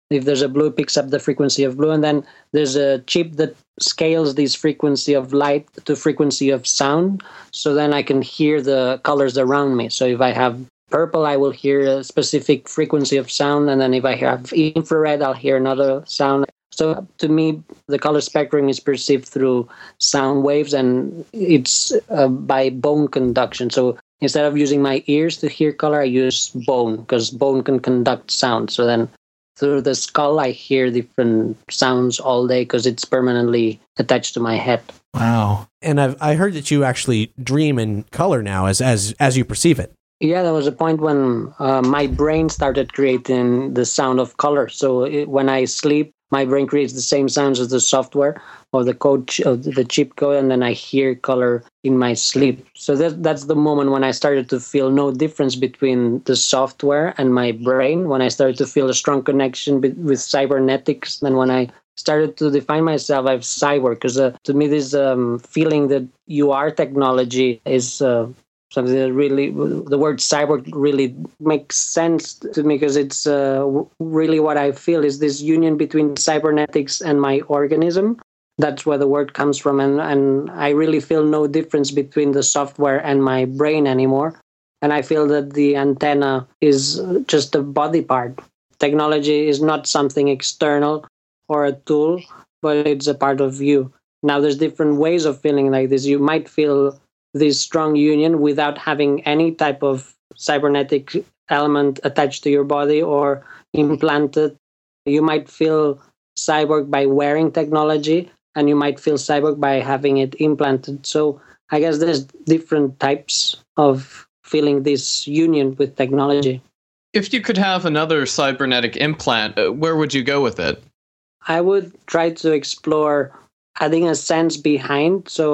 If there's a blue, it picks up the frequency of blue. And then there's a chip that scales this frequency of light to frequency of sound. So then I can hear the colors around me. So if I have purple, I will hear a specific frequency of sound. And then if I have infrared, I'll hear another sound. So to me, the color spectrum is perceived through sound waves, and it's by bone conduction. So instead of using my ears to hear color, I use bone, because bone can conduct sound. So then through the skull, I hear different sounds all day because it's permanently attached to my head.
Wow.
And I heard that you actually dream in color now as you perceive it.
Yeah, there was a point when my brain started creating the sound of color. So when I sleep, my brain creates the same sounds as the software or the code, the chip code, and then I hear color in my sleep. So that's the moment when I started to feel no difference between the software and my brain, when I started to feel a strong connection with cybernetics. And when I started to define myself as cyborg, because to me this feeling that you are technology is something that really, the word cyborg really makes sense to me, because it's really what I feel is this union between cybernetics and my organism. That's where the word comes from. And I really feel no difference between the software and my brain anymore. And I feel that the antenna is just a body part. Technology is not something external or a tool, but it's a part of you. Now, there's different ways of feeling like this. You might feel this strong union without having any type of cybernetic element attached to your body or implanted. You might feel cyborg by wearing technology, and you might feel cyborg by having it implanted. So I guess there's different types of feeling this union with technology.
If you could have another cybernetic implant, where would you go with it?
I would try to explore adding a sense behind. So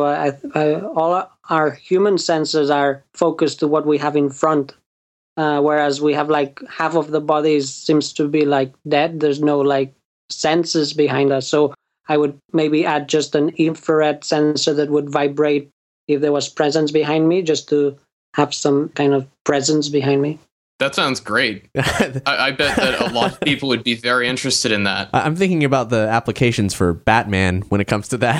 all our human senses are focused to what we have in front, whereas we have like half of the body seems to be like dead. There's no like senses behind us. So I would maybe add just an infrared sensor that would vibrate if there was presence behind me, just to have some kind of presence behind me.
That sounds great. I bet that a lot of people would be very interested in that.
I'm thinking about the applications for Batman when it comes to that.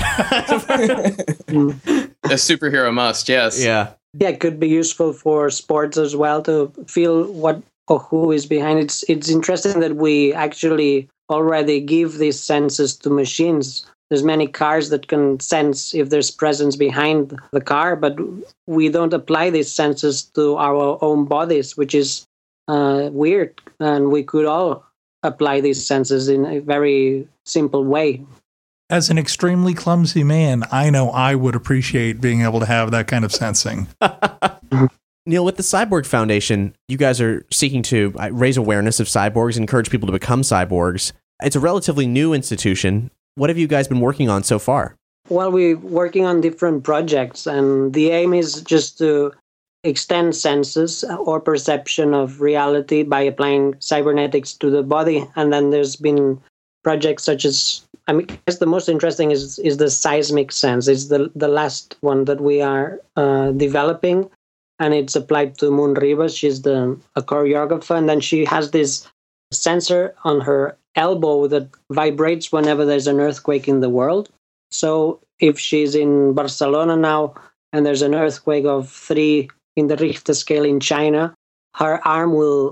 A superhero must, yes.
Yeah.
Yeah, it could be useful for sports as well to feel what or who is behind it. It's interesting that we actually already give these senses to machines. There's many cars that can sense if there's presence behind the car, but we don't apply these senses to our own bodies, which is weird. And we could all apply these senses in a very simple way.
As an extremely clumsy man, I know I would appreciate being able to have that kind of sensing.
Neil, with the Cyborg Foundation, you guys are seeking to raise awareness of cyborgs, encourage people to become cyborgs. It's a relatively new institution. What have you guys been working on so far?
Well, we're working on different projects, and the aim is just to extend senses or perception of reality by applying cybernetics to the body. And then there's been projects such as, I guess the most interesting is the seismic sense. It's the last one that we are developing, and it's applied to Moon Rivas. She's a choreographer, and then she has this sensor on her elbow that vibrates whenever there's an earthquake in the world. So if she's in Barcelona now and there's an earthquake of 3 in the Richter scale in China, her arm will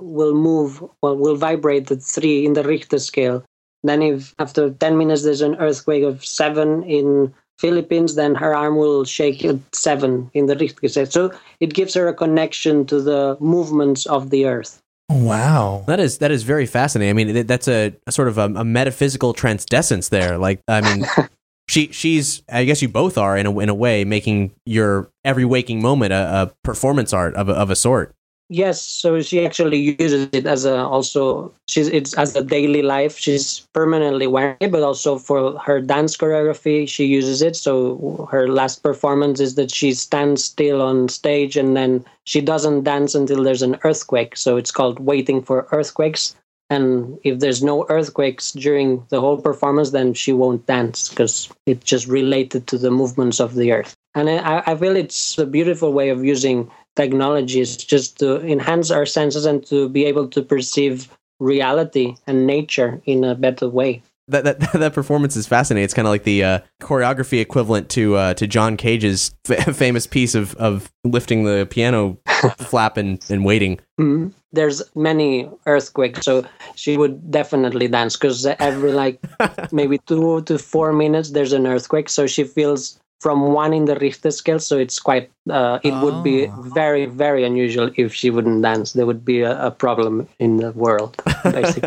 vibrate at 3 in the Richter scale. Then if after 10 minutes there's an earthquake of 7 in Philippines, then her arm will shake at 7 in the Richter scale. So it gives her a connection to the movements of the earth.
Wow.
That is very fascinating. I mean, that's a sort of a metaphysical transcendence there. Like, I mean, she's, I guess you both are in a way making your every waking moment a performance art of a sort.
Yes, so she actually uses it as it's as a daily life. She's permanently wearing it, but also for her dance choreography, she uses it. So her last performance is that she stands still on stage, and then she doesn't dance until there's an earthquake. So it's called Waiting for Earthquakes. And if there's no earthquakes during the whole performance, then she won't dance because it's just related to the movements of the earth. And I feel it's a beautiful way of using technology, is just to enhance our senses and to be able to perceive reality and nature in a better way.
That performance is fascinating. It's kind of like the choreography equivalent to John Cage's famous piece of lifting the piano flap and waiting.
Mm-hmm. There's many earthquakes, so she would definitely dance because every maybe 2 to 4 minutes there's an earthquake. So she feels from 1 in the Richter scale. So it's quite. It would be very, very unusual if she wouldn't dance. There would be a problem in the world, basically.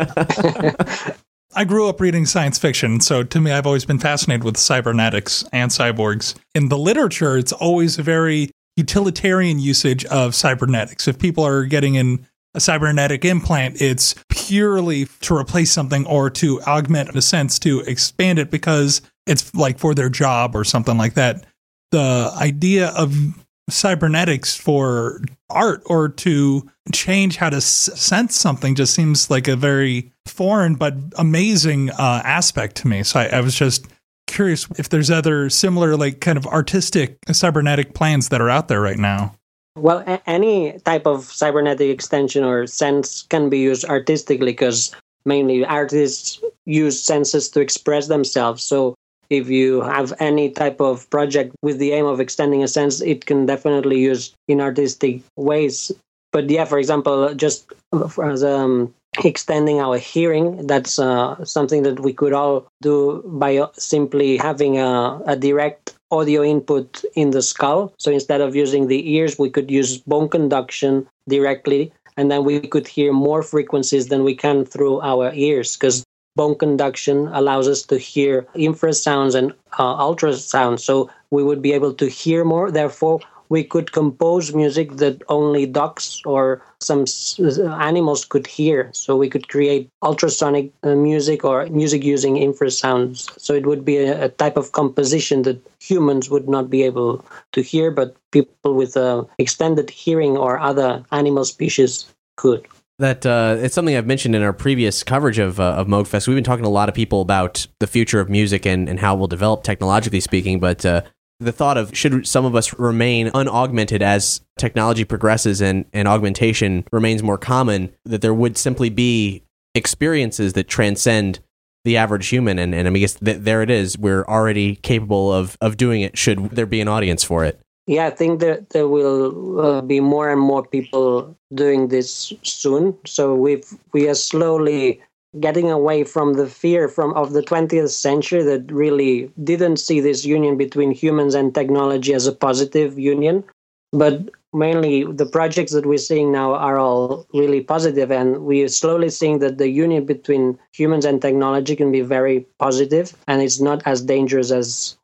I grew up reading science fiction, so to me, I've always been fascinated with cybernetics and cyborgs. In the literature, it's always a very utilitarian usage of cybernetics. If people are getting in a cybernetic implant, it's purely to replace something or to augment, in a sense, to expand it because it's like for their job or something like that. The idea of cybernetics for art or to change how to sense something just seems like a very foreign but amazing aspect to me. So I was just curious if there's other similar kind of artistic cybernetic plans that are out there right now.
Well, any type of cybernetic extension or sense can be used artistically because mainly artists use senses to express themselves. So if you have any type of project with the aim of extending a sense, it can definitely use in artistic ways. But yeah, for example, just as extending our hearing, that's something that we could all do by simply having a direct audio input in the skull. So instead of using the ears, we could use bone conduction directly, and then we could hear more frequencies than we can through our ears, because bone conduction allows us to hear infrasounds and ultrasounds. So we would be able to hear more. Therefore, we could compose music that only ducks or some animals could hear. So we could create ultrasonic music or music using infrasounds. So it would be a type of composition that humans would not be able to hear, but people with extended hearing or other animal species could.
That it's something I've mentioned in our previous coverage of MoogFest. We've been talking to a lot of people about the future of music and how we'll develop technologically speaking, but the thought of should some of us remain unaugmented as technology progresses and augmentation remains more common, that there would simply be experiences that transcend the average human. And I mean, I guess there it is. We're already capable of doing it should there be an audience for it.
Yeah, I think that there will be more and more people doing this soon. So we are slowly getting away from the fear of the 20th century that really didn't see this union between humans and technology as a positive union. But mainly the projects that we're seeing now are all really positive, and we are slowly seeing that the union between humans and technology can be very positive, and it's not as dangerous as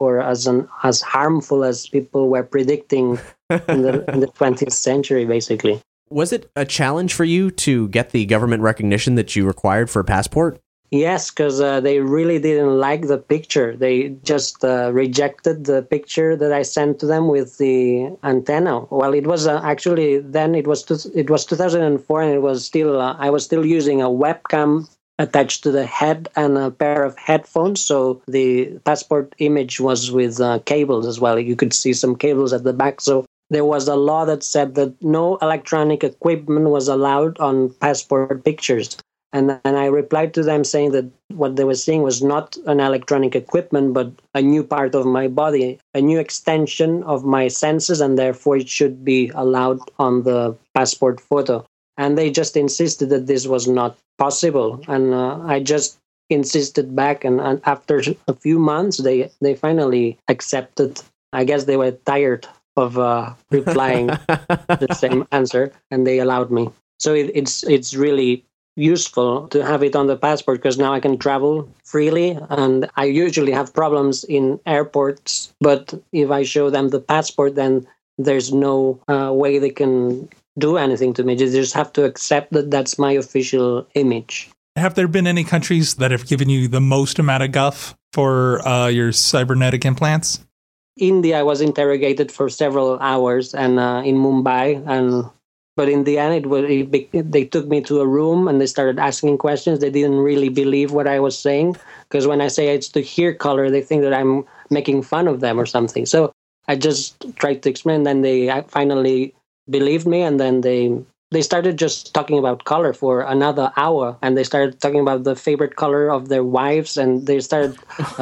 harmful as people were predicting in the 20th century, basically.
Was it a challenge for you to get the government recognition that you required for a passport?
Yes, because they really didn't like the picture. They just rejected the picture that I sent to them with the antenna. Well, it was actually then it was 2004, and it was still I was still using a webcam attached to the head and a pair of headphones. So the passport image was with cables as well. You could see some cables at the back. So there was a law that said that no electronic equipment was allowed on passport pictures. And then I replied to them saying that what they were seeing was not an electronic equipment, but a new part of my body, a new extension of my senses, and therefore it should be allowed on the passport photo. And they just insisted that this was not possible. And I just insisted back, and after a few months, they finally accepted. I guess they were tired of replying the same answer, and they allowed me. So it's really useful to have it on the passport, because now I can travel freely, and I usually have problems in airports, but if I show them the passport, then there's no way they can do anything to me. They just have to accept that that's my official image.
Have there been any countries that have given you the most amount of guff for your cybernetic implants?
India, I was interrogated for several hours, and in Mumbai, but in the end, they took me to a room and they started asking questions. They didn't really believe what I was saying, because when I say it's to hear color, they think that I'm making fun of them or something. So I just tried to explain. Then they finally believed me, and then they they started just talking about color for another hour, and they started talking about the favorite color of their wives, and they started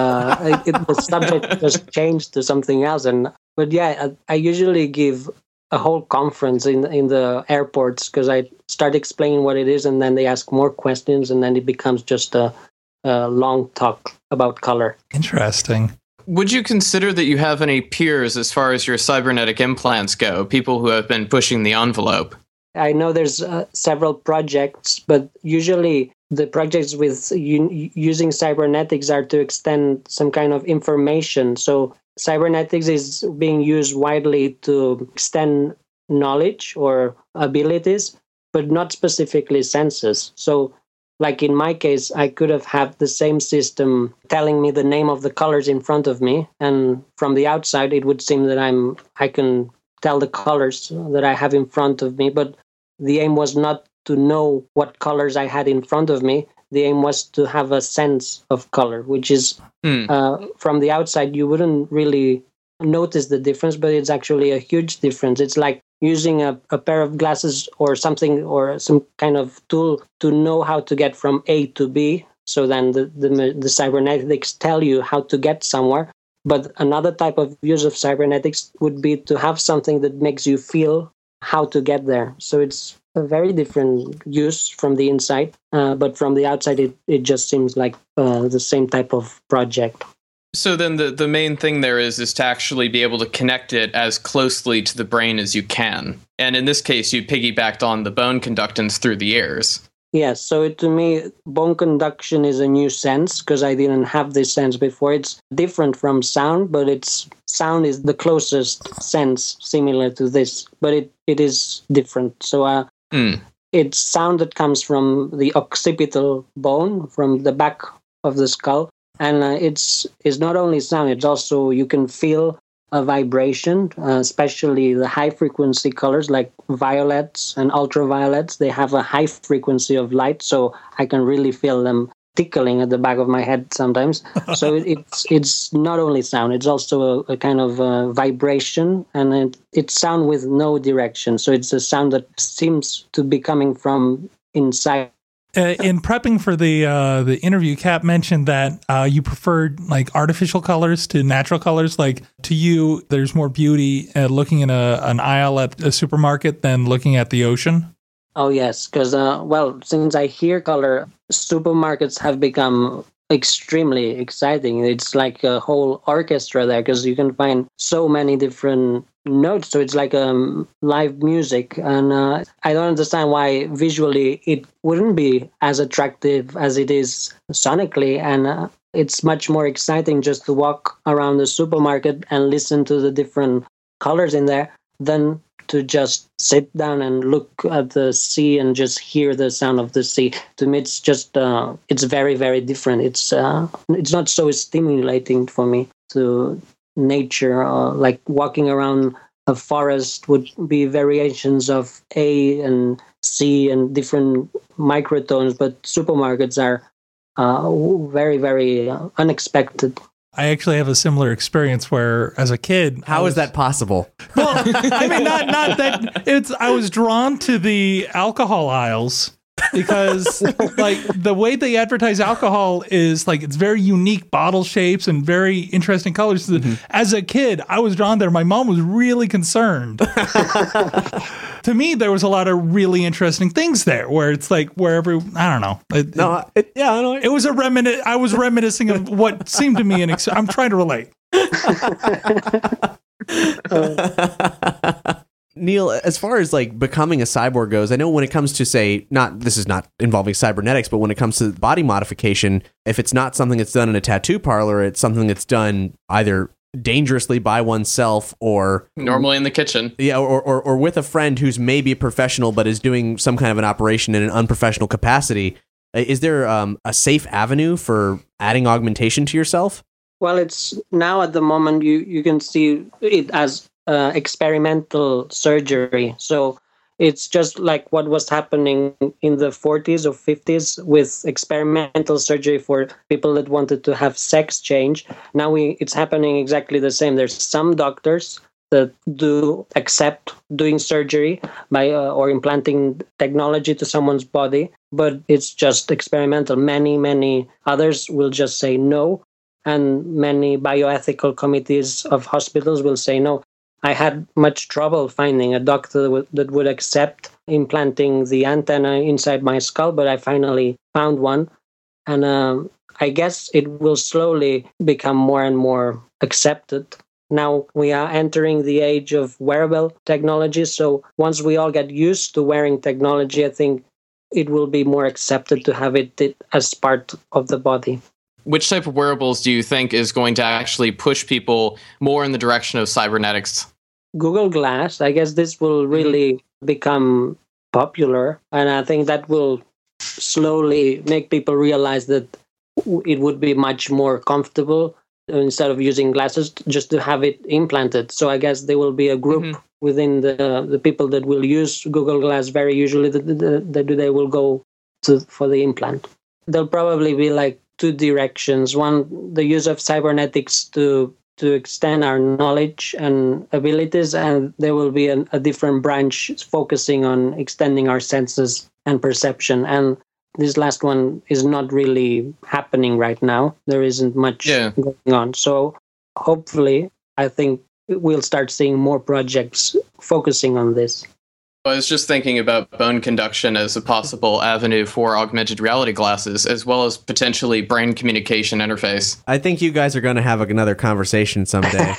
the subject just changed to something else. But I usually give a whole conference in the airports because I start explaining what it is, and then they ask more questions, and then it becomes just a long talk about color.
Interesting.
Would you consider that you have any peers as far as your cybernetic implants go, people who have been pushing the envelope?
I know there's several projects, but usually the projects with using cybernetics are to extend some kind of information. So cybernetics is being used widely to extend knowledge or abilities, but not specifically senses. So like in my case, I could have had the same system telling me the name of the colors in front of me. And from the outside, it would seem that I can tell the colors that I have in front of me. But the aim was not to know what colors I had in front of me. The aim was to have a sense of color, which is from the outside, you wouldn't really notice the difference, but it's actually a huge difference. It's like using a pair of glasses or something or some kind of tool to know how to get from A to B. So then the cybernetics tell you how to get somewhere. But another type of use of cybernetics would be to have something that makes you feel how to get there. So it's a very different use from the inside, but from the outside, it just seems like the same type of project.
So then the main thing there is to actually be able to connect it as closely to the brain as you can. And in this case, you piggybacked on the bone conductance through the ears.
Yes, so to me, bone conduction is a new sense because I didn't have this sense before. It's different from sound, but sound is the closest sense similar to this, but it is different. So it's sound that comes from the occipital bone, from the back of the skull. And it's not only sound, it's also you can feel a vibration, especially the high frequency colors like violets and ultraviolets. They have a high frequency of light, so I can really feel them tickling at the back of my head sometimes. So it's not only sound, it's also a kind of vibration, and it's sound with no direction. So it's a sound that seems to be coming from inside.
In prepping for the interview, Cap mentioned that you preferred like artificial colors to natural colors. Like to you, there's more beauty looking in an aisle at a supermarket than looking at the ocean.
Oh yes, because since I hear color, supermarkets have become extremely exciting. It's like a whole orchestra there because you can find so many different notes. So it's like live music, and I don't understand why visually it wouldn't be as attractive as it is sonically, and it's much more exciting just to walk around the supermarket and listen to the different colors in there than to just sit down and look at the sea and just hear the sound of the sea. To me, it's just it's very, very different. It's not so stimulating for me to nature. Like walking around a forest would be variations of A and C and different microtones, but supermarkets are very, very unexpected.
I actually have a similar experience where, as a kid,
How is that possible?
Well, I mean, not that I was drawn to the alcohol aisles because, like, the way they advertise alcohol is like it's very unique bottle shapes and very interesting colors. Mm-hmm. As a kid, I was drawn there. My mom was really concerned. To me, there was a lot of really interesting things there, where it's like wherever I don't know. It was I was reminiscing of what seemed to me I'm trying to relate.
Neil, as far as like becoming a cyborg goes, I know when it comes to this is not involving cybernetics, but when it comes to body modification, if it's not something that's done in a tattoo parlor, it's something that's done either dangerously by oneself or
normally in the kitchen.
Yeah, or with a friend who's maybe a professional but is doing some kind of an operation in an unprofessional capacity. Is there a safe avenue for adding augmentation to yourself?
Well, it's now at the moment you can see it as experimental surgery. So it's just like what was happening in the 40s or 50s with experimental surgery for people that wanted to have sex change. Now it's happening exactly the same. There's some doctors that do accept doing surgery by or implanting technology to someone's body, but it's just experimental. Many others will just say no, and many bioethical committees of hospitals will say no. I had much trouble finding a doctor that would accept implanting the antenna inside my skull, but I finally found one. And I guess it will slowly become more and more accepted. Now we are entering the age of wearable technology. So once we all get used to wearing technology, I think it will be more accepted to have it as part of the body.
Which type of wearables do you think is going to actually push people more in the direction of cybernetics?
Google Glass, I guess this will really become popular. And I think that will slowly make people realize that it would be much more comfortable instead of using glasses just to have it implanted. So I guess there will be a group within the people that will use Google Glass very usually that they will go for the implant. There'll probably be like two directions. One, the use of cybernetics to extend our knowledge and abilities, and there will be a different branch focusing on extending our senses and perception. And this last one is not really happening right now. There isn't much going on. So hopefully, I think we'll start seeing more projects focusing on this.
I was just thinking about bone conduction as a possible avenue for augmented reality glasses, as well as potentially brain communication interface.
I think you guys are going to have another conversation someday.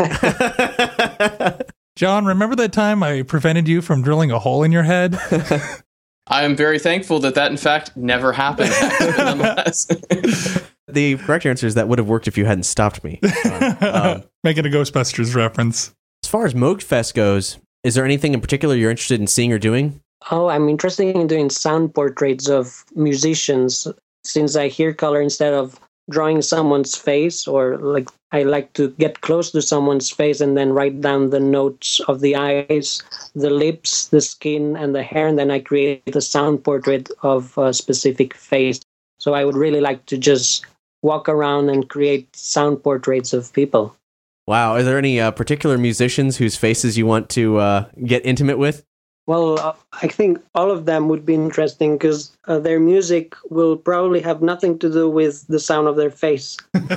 John, remember that time I prevented you from drilling a hole in your head?
I am very thankful that in fact never happened. Nonetheless.
The correct answer is that would have worked if you hadn't stopped me.
Making a Ghostbusters reference.
As far as MoogFest goes, is there anything in particular you're interested in seeing or doing?
Oh, I'm interested in doing sound portraits of musicians. Since I hear color, instead of drawing someone's face, or like I like to get close to someone's face and then write down the notes of the eyes, the lips, the skin, and the hair, and then I create a sound portrait of a specific face. So I would really like to just walk around and create sound portraits of people.
Wow. Are there any particular musicians whose faces you want to get intimate with?
Well, I think all of them would be interesting because their music will probably have nothing to do with the sound of their face.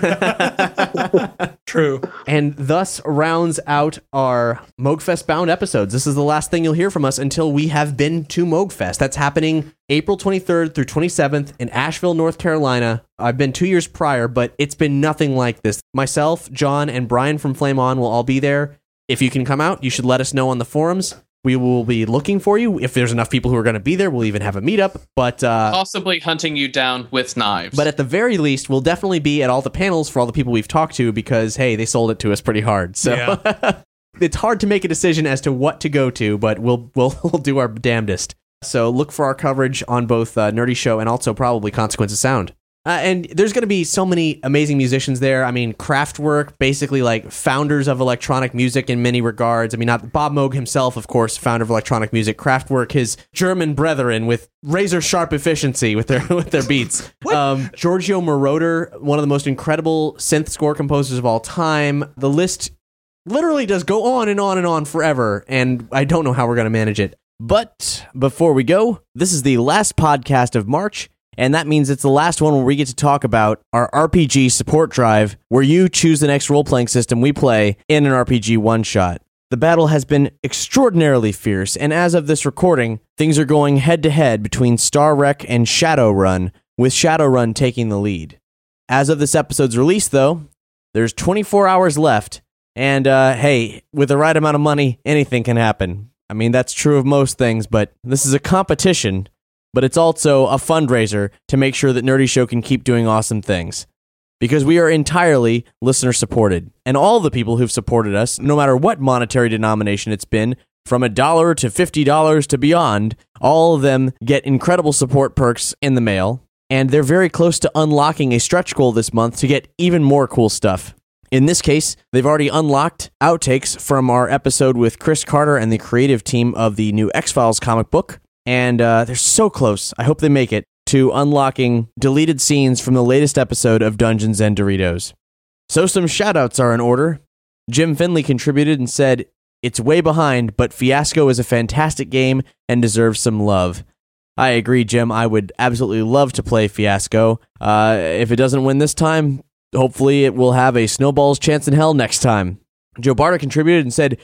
True.
And thus rounds out our MoogFest bound episodes. This is the last thing you'll hear from us until we have been to MoogFest. That's happening April 23rd through 27th in Asheville, North Carolina. I've been 2 years prior, but it's been nothing like this. Myself, John, and Brian from Flame On will all be there. If you can come out, you should let us know on the forums. We will be looking for you. If there's enough people who are going to be there, we'll even have a meetup. But
possibly hunting you down with knives.
But at the very least, we'll definitely be at all the panels for all the people we've talked to because, hey, they sold it to us pretty hard. So yeah. It's hard to make a decision as to what to go to, but we'll do our damnedest. So look for our coverage on both Nerdy Show and also probably Consequence of Sound. And there's going to be so many amazing musicians there. I mean, Kraftwerk, basically like founders of electronic music in many regards. I mean, not Bob Moog himself, of course, founder of electronic music. Kraftwerk, his German brethren with razor sharp efficiency with their beats. Giorgio Moroder, one of the most incredible synth score composers of all time. The list literally does go on and on and on forever, and I don't know how we're going to manage it. But before we go, this is the last podcast of March. And that means it's the last one where we get to talk about our RPG support drive, where you choose the next role-playing system we play in an RPG one-shot. The battle has been extraordinarily fierce, and as of this recording, things are going head-to-head between Star Wreck and Shadowrun, with Shadowrun taking the lead. As of this episode's release, though, there's 24 hours left, and hey, with the right amount of money, anything can happen. I mean, that's true of most things, but this is a competition, but it's also a fundraiser to make sure that Nerdy Show can keep doing awesome things. Because we are entirely listener-supported. And all the people who've supported us, no matter what monetary denomination it's been, from $1 to $50 to beyond, all of them get incredible support perks in the mail. And they're very close to unlocking a stretch goal this month to get even more cool stuff. In this case, they've already unlocked outtakes from our episode with Chris Carter and the creative team of the new X-Files comic book. And they're so close, I hope they make it, to unlocking deleted scenes from the latest episode of Dungeons and Doritos. So some shoutouts are in order. Jim Finley contributed and said, It's way behind, but Fiasco is a fantastic game and deserves some love. I agree, Jim. I would absolutely love to play Fiasco. If it doesn't win this time, hopefully it will have a snowball's chance in hell next time. Joe Barta contributed and said,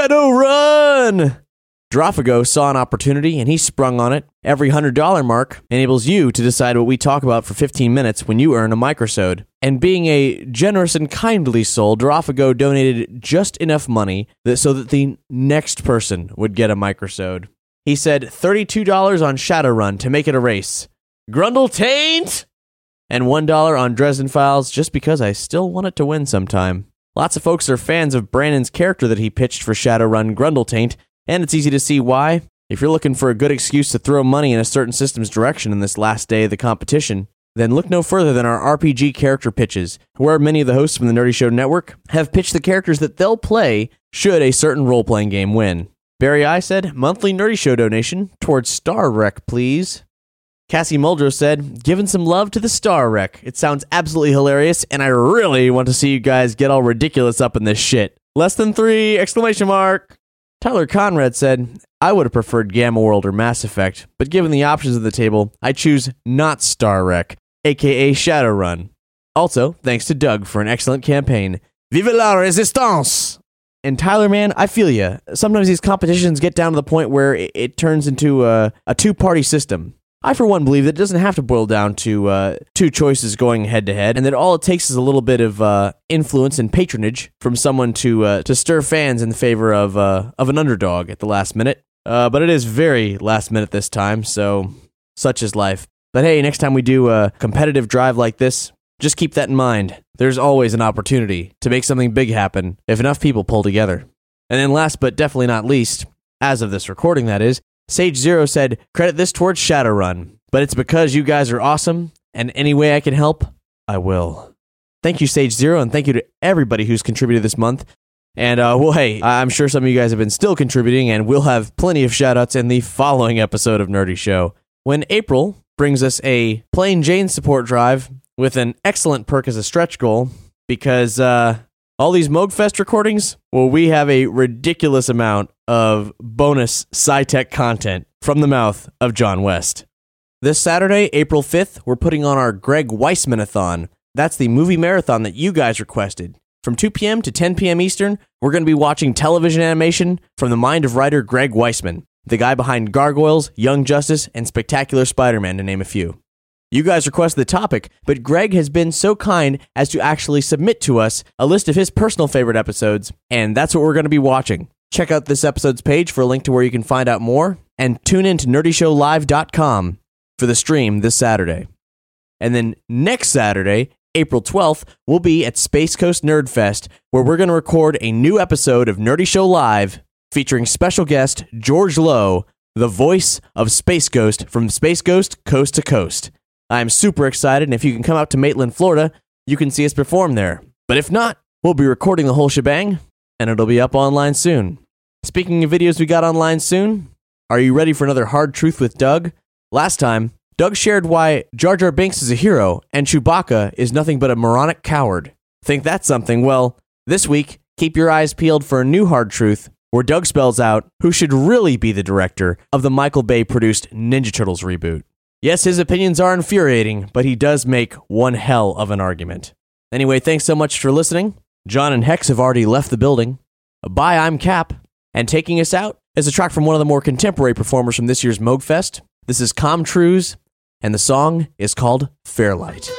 Shadowrun! Drophago saw an opportunity and he sprung on it. Every $100 mark enables you to decide what we talk about for 15 minutes when you earn a microsode. And being a generous and kindly soul, Drophago donated just enough money so that the next person would get a microsode. He said $32 on Shadowrun to make it a race. Grundle Taint! And $1 on Dresden Files just because I still want it to win sometime. Lots of folks are fans of Brandon's character that he pitched for Shadowrun, Grundle Taint, and it's easy to see why. If you're looking for a good excuse to throw money in a certain system's direction in this last day of the competition, then look no further than our RPG character pitches, where many of the hosts from the Nerdy Show Network have pitched the characters that they'll play should a certain role-playing game win. Barry I said, monthly Nerdy Show donation towards Star Wreck, please. Cassie Muldrow said, giving some love to the Star Wreck. It sounds absolutely hilarious, and I really want to see you guys get all ridiculous up in this shit. Less than 3! Exclamation mark! Tyler Conrad said, I would have preferred Gamma World or Mass Effect, but given the options at the table, I choose not Star Wreck, aka Shadowrun. Also, thanks to Doug for an excellent campaign. Vive la Resistance! And Tyler, man, I feel ya. Sometimes these competitions get down to the point where it turns into a two-party system. I, for one, believe that it doesn't have to boil down to two choices going head-to-head, and that all it takes is a little bit of influence and patronage from someone to stir fans in favor of an underdog at the last minute. But it is very last minute this time, so such is life. But hey, next time we do a competitive drive like this, just keep that in mind. There's always an opportunity to make something big happen if enough people pull together. And then last but definitely not least, as of this recording that is, Sage Zero said, credit this towards Shadowrun, but it's because you guys are awesome, and any way I can help, I will. Thank you, Sage Zero, and thank you to everybody who's contributed this month. And, well, hey, I'm sure some of you guys have been still contributing, and we'll have plenty of shoutouts in the following episode of Nerdy Show. When April brings us a Plain Jane support drive with an excellent perk as a stretch goal, because all these MoogFest recordings, well, we have a ridiculous amount of bonus SciTech content from the mouth of John West. This Saturday, April 5th, we're putting on our Greg Weissman-a-thon. That's the movie marathon that you guys requested. From 2 p.m. to 10 p.m. Eastern, we're going to be watching television animation from the mind of writer Greg Weissman, the guy behind Gargoyles, Young Justice, and Spectacular Spider-Man, to name a few. You guys requested the topic, but Greg has been so kind as to actually submit to us a list of his personal favorite episodes, and that's what we're going to be watching. Check out this episode's page for a link to where you can find out more, and tune in to nerdyshowlive.com for the stream this Saturday. And then next Saturday, April 12th, we'll be at Space Coast Nerd Fest, where we're going to record a new episode of Nerdy Show Live featuring special guest George Lowe, the voice of Space Ghost from Space Ghost Coast to Coast. I'm super excited, and if you can come out to Maitland, Florida, you can see us perform there. But if not, we'll be recording the whole shebang, and it'll be up online soon. Speaking of videos we got online soon, are you ready for another Hard Truth with Doug? Last time, Doug shared why Jar Jar Binks is a hero and Chewbacca is nothing but a moronic coward. Think that's something? Well, this week, keep your eyes peeled for a new Hard Truth where Doug spells out who should really be the director of the Michael Bay-produced Ninja Turtles reboot. Yes, his opinions are infuriating, but he does make one hell of an argument. Anyway, thanks so much for listening. John and Hex have already left the building. Bye, I'm Cap. And taking us out is a track from one of the more contemporary performers from this year's MoogFest. This is Comtrues, and the song is called Fairlight.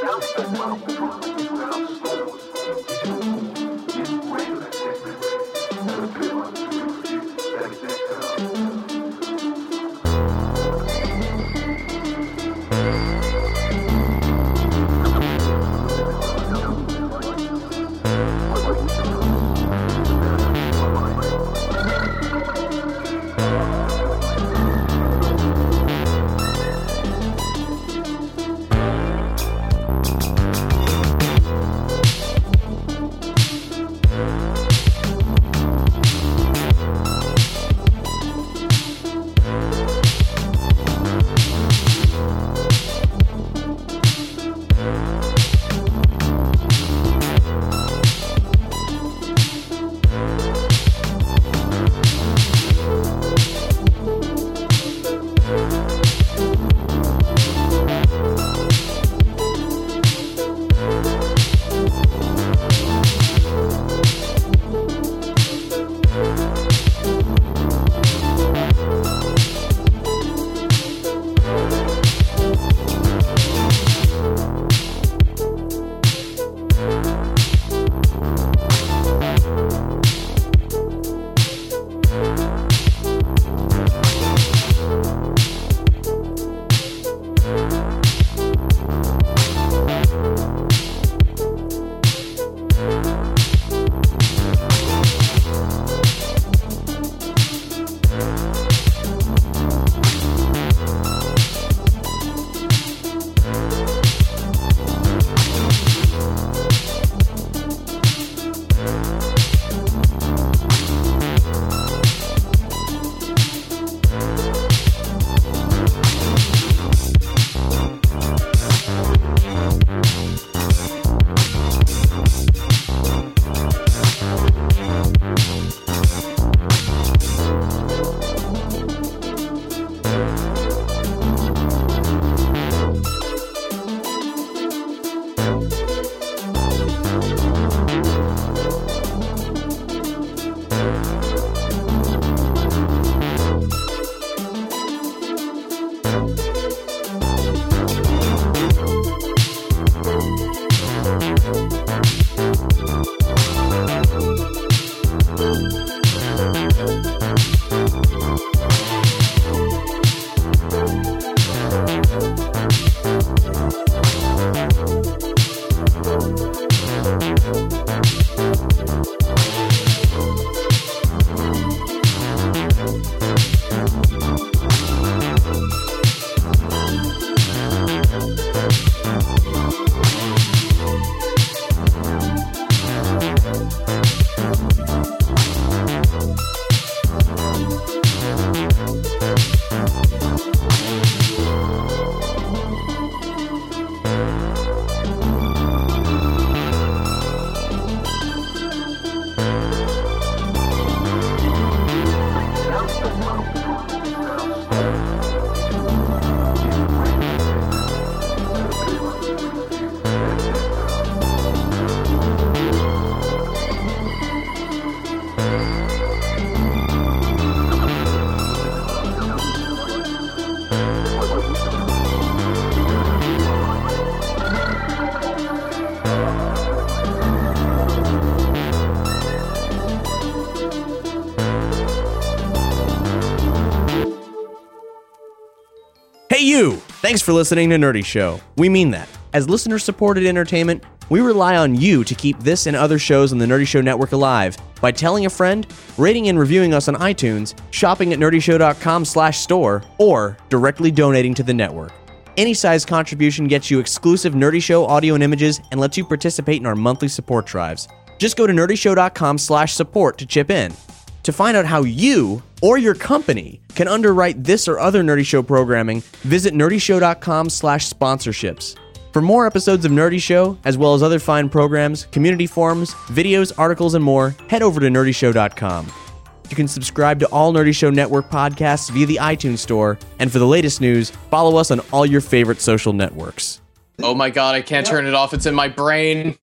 Hey you! Thanks for listening to Nerdy Show. We mean that. As listener-supported entertainment, we rely on you to keep this and other shows on the Nerdy Show Network alive by telling a friend, rating and reviewing us on iTunes, shopping at nerdyshow.com/store, or directly donating to the network. Any size contribution gets you exclusive Nerdy Show audio and images and lets you participate in our monthly support drives. Just go to nerdyshow.com/support to chip in. To find out how you or your company can underwrite this or other Nerdy Show programming, visit nerdyshow.com/sponsorships. For more episodes of Nerdy Show, as well as other fine programs, community forums, videos, articles, and more, head over to nerdyshow.com. You can subscribe to all Nerdy Show Network podcasts via the iTunes Store, and for the latest news, follow us on all your favorite social networks.
Oh my god, I can't turn it off. It's in my brain.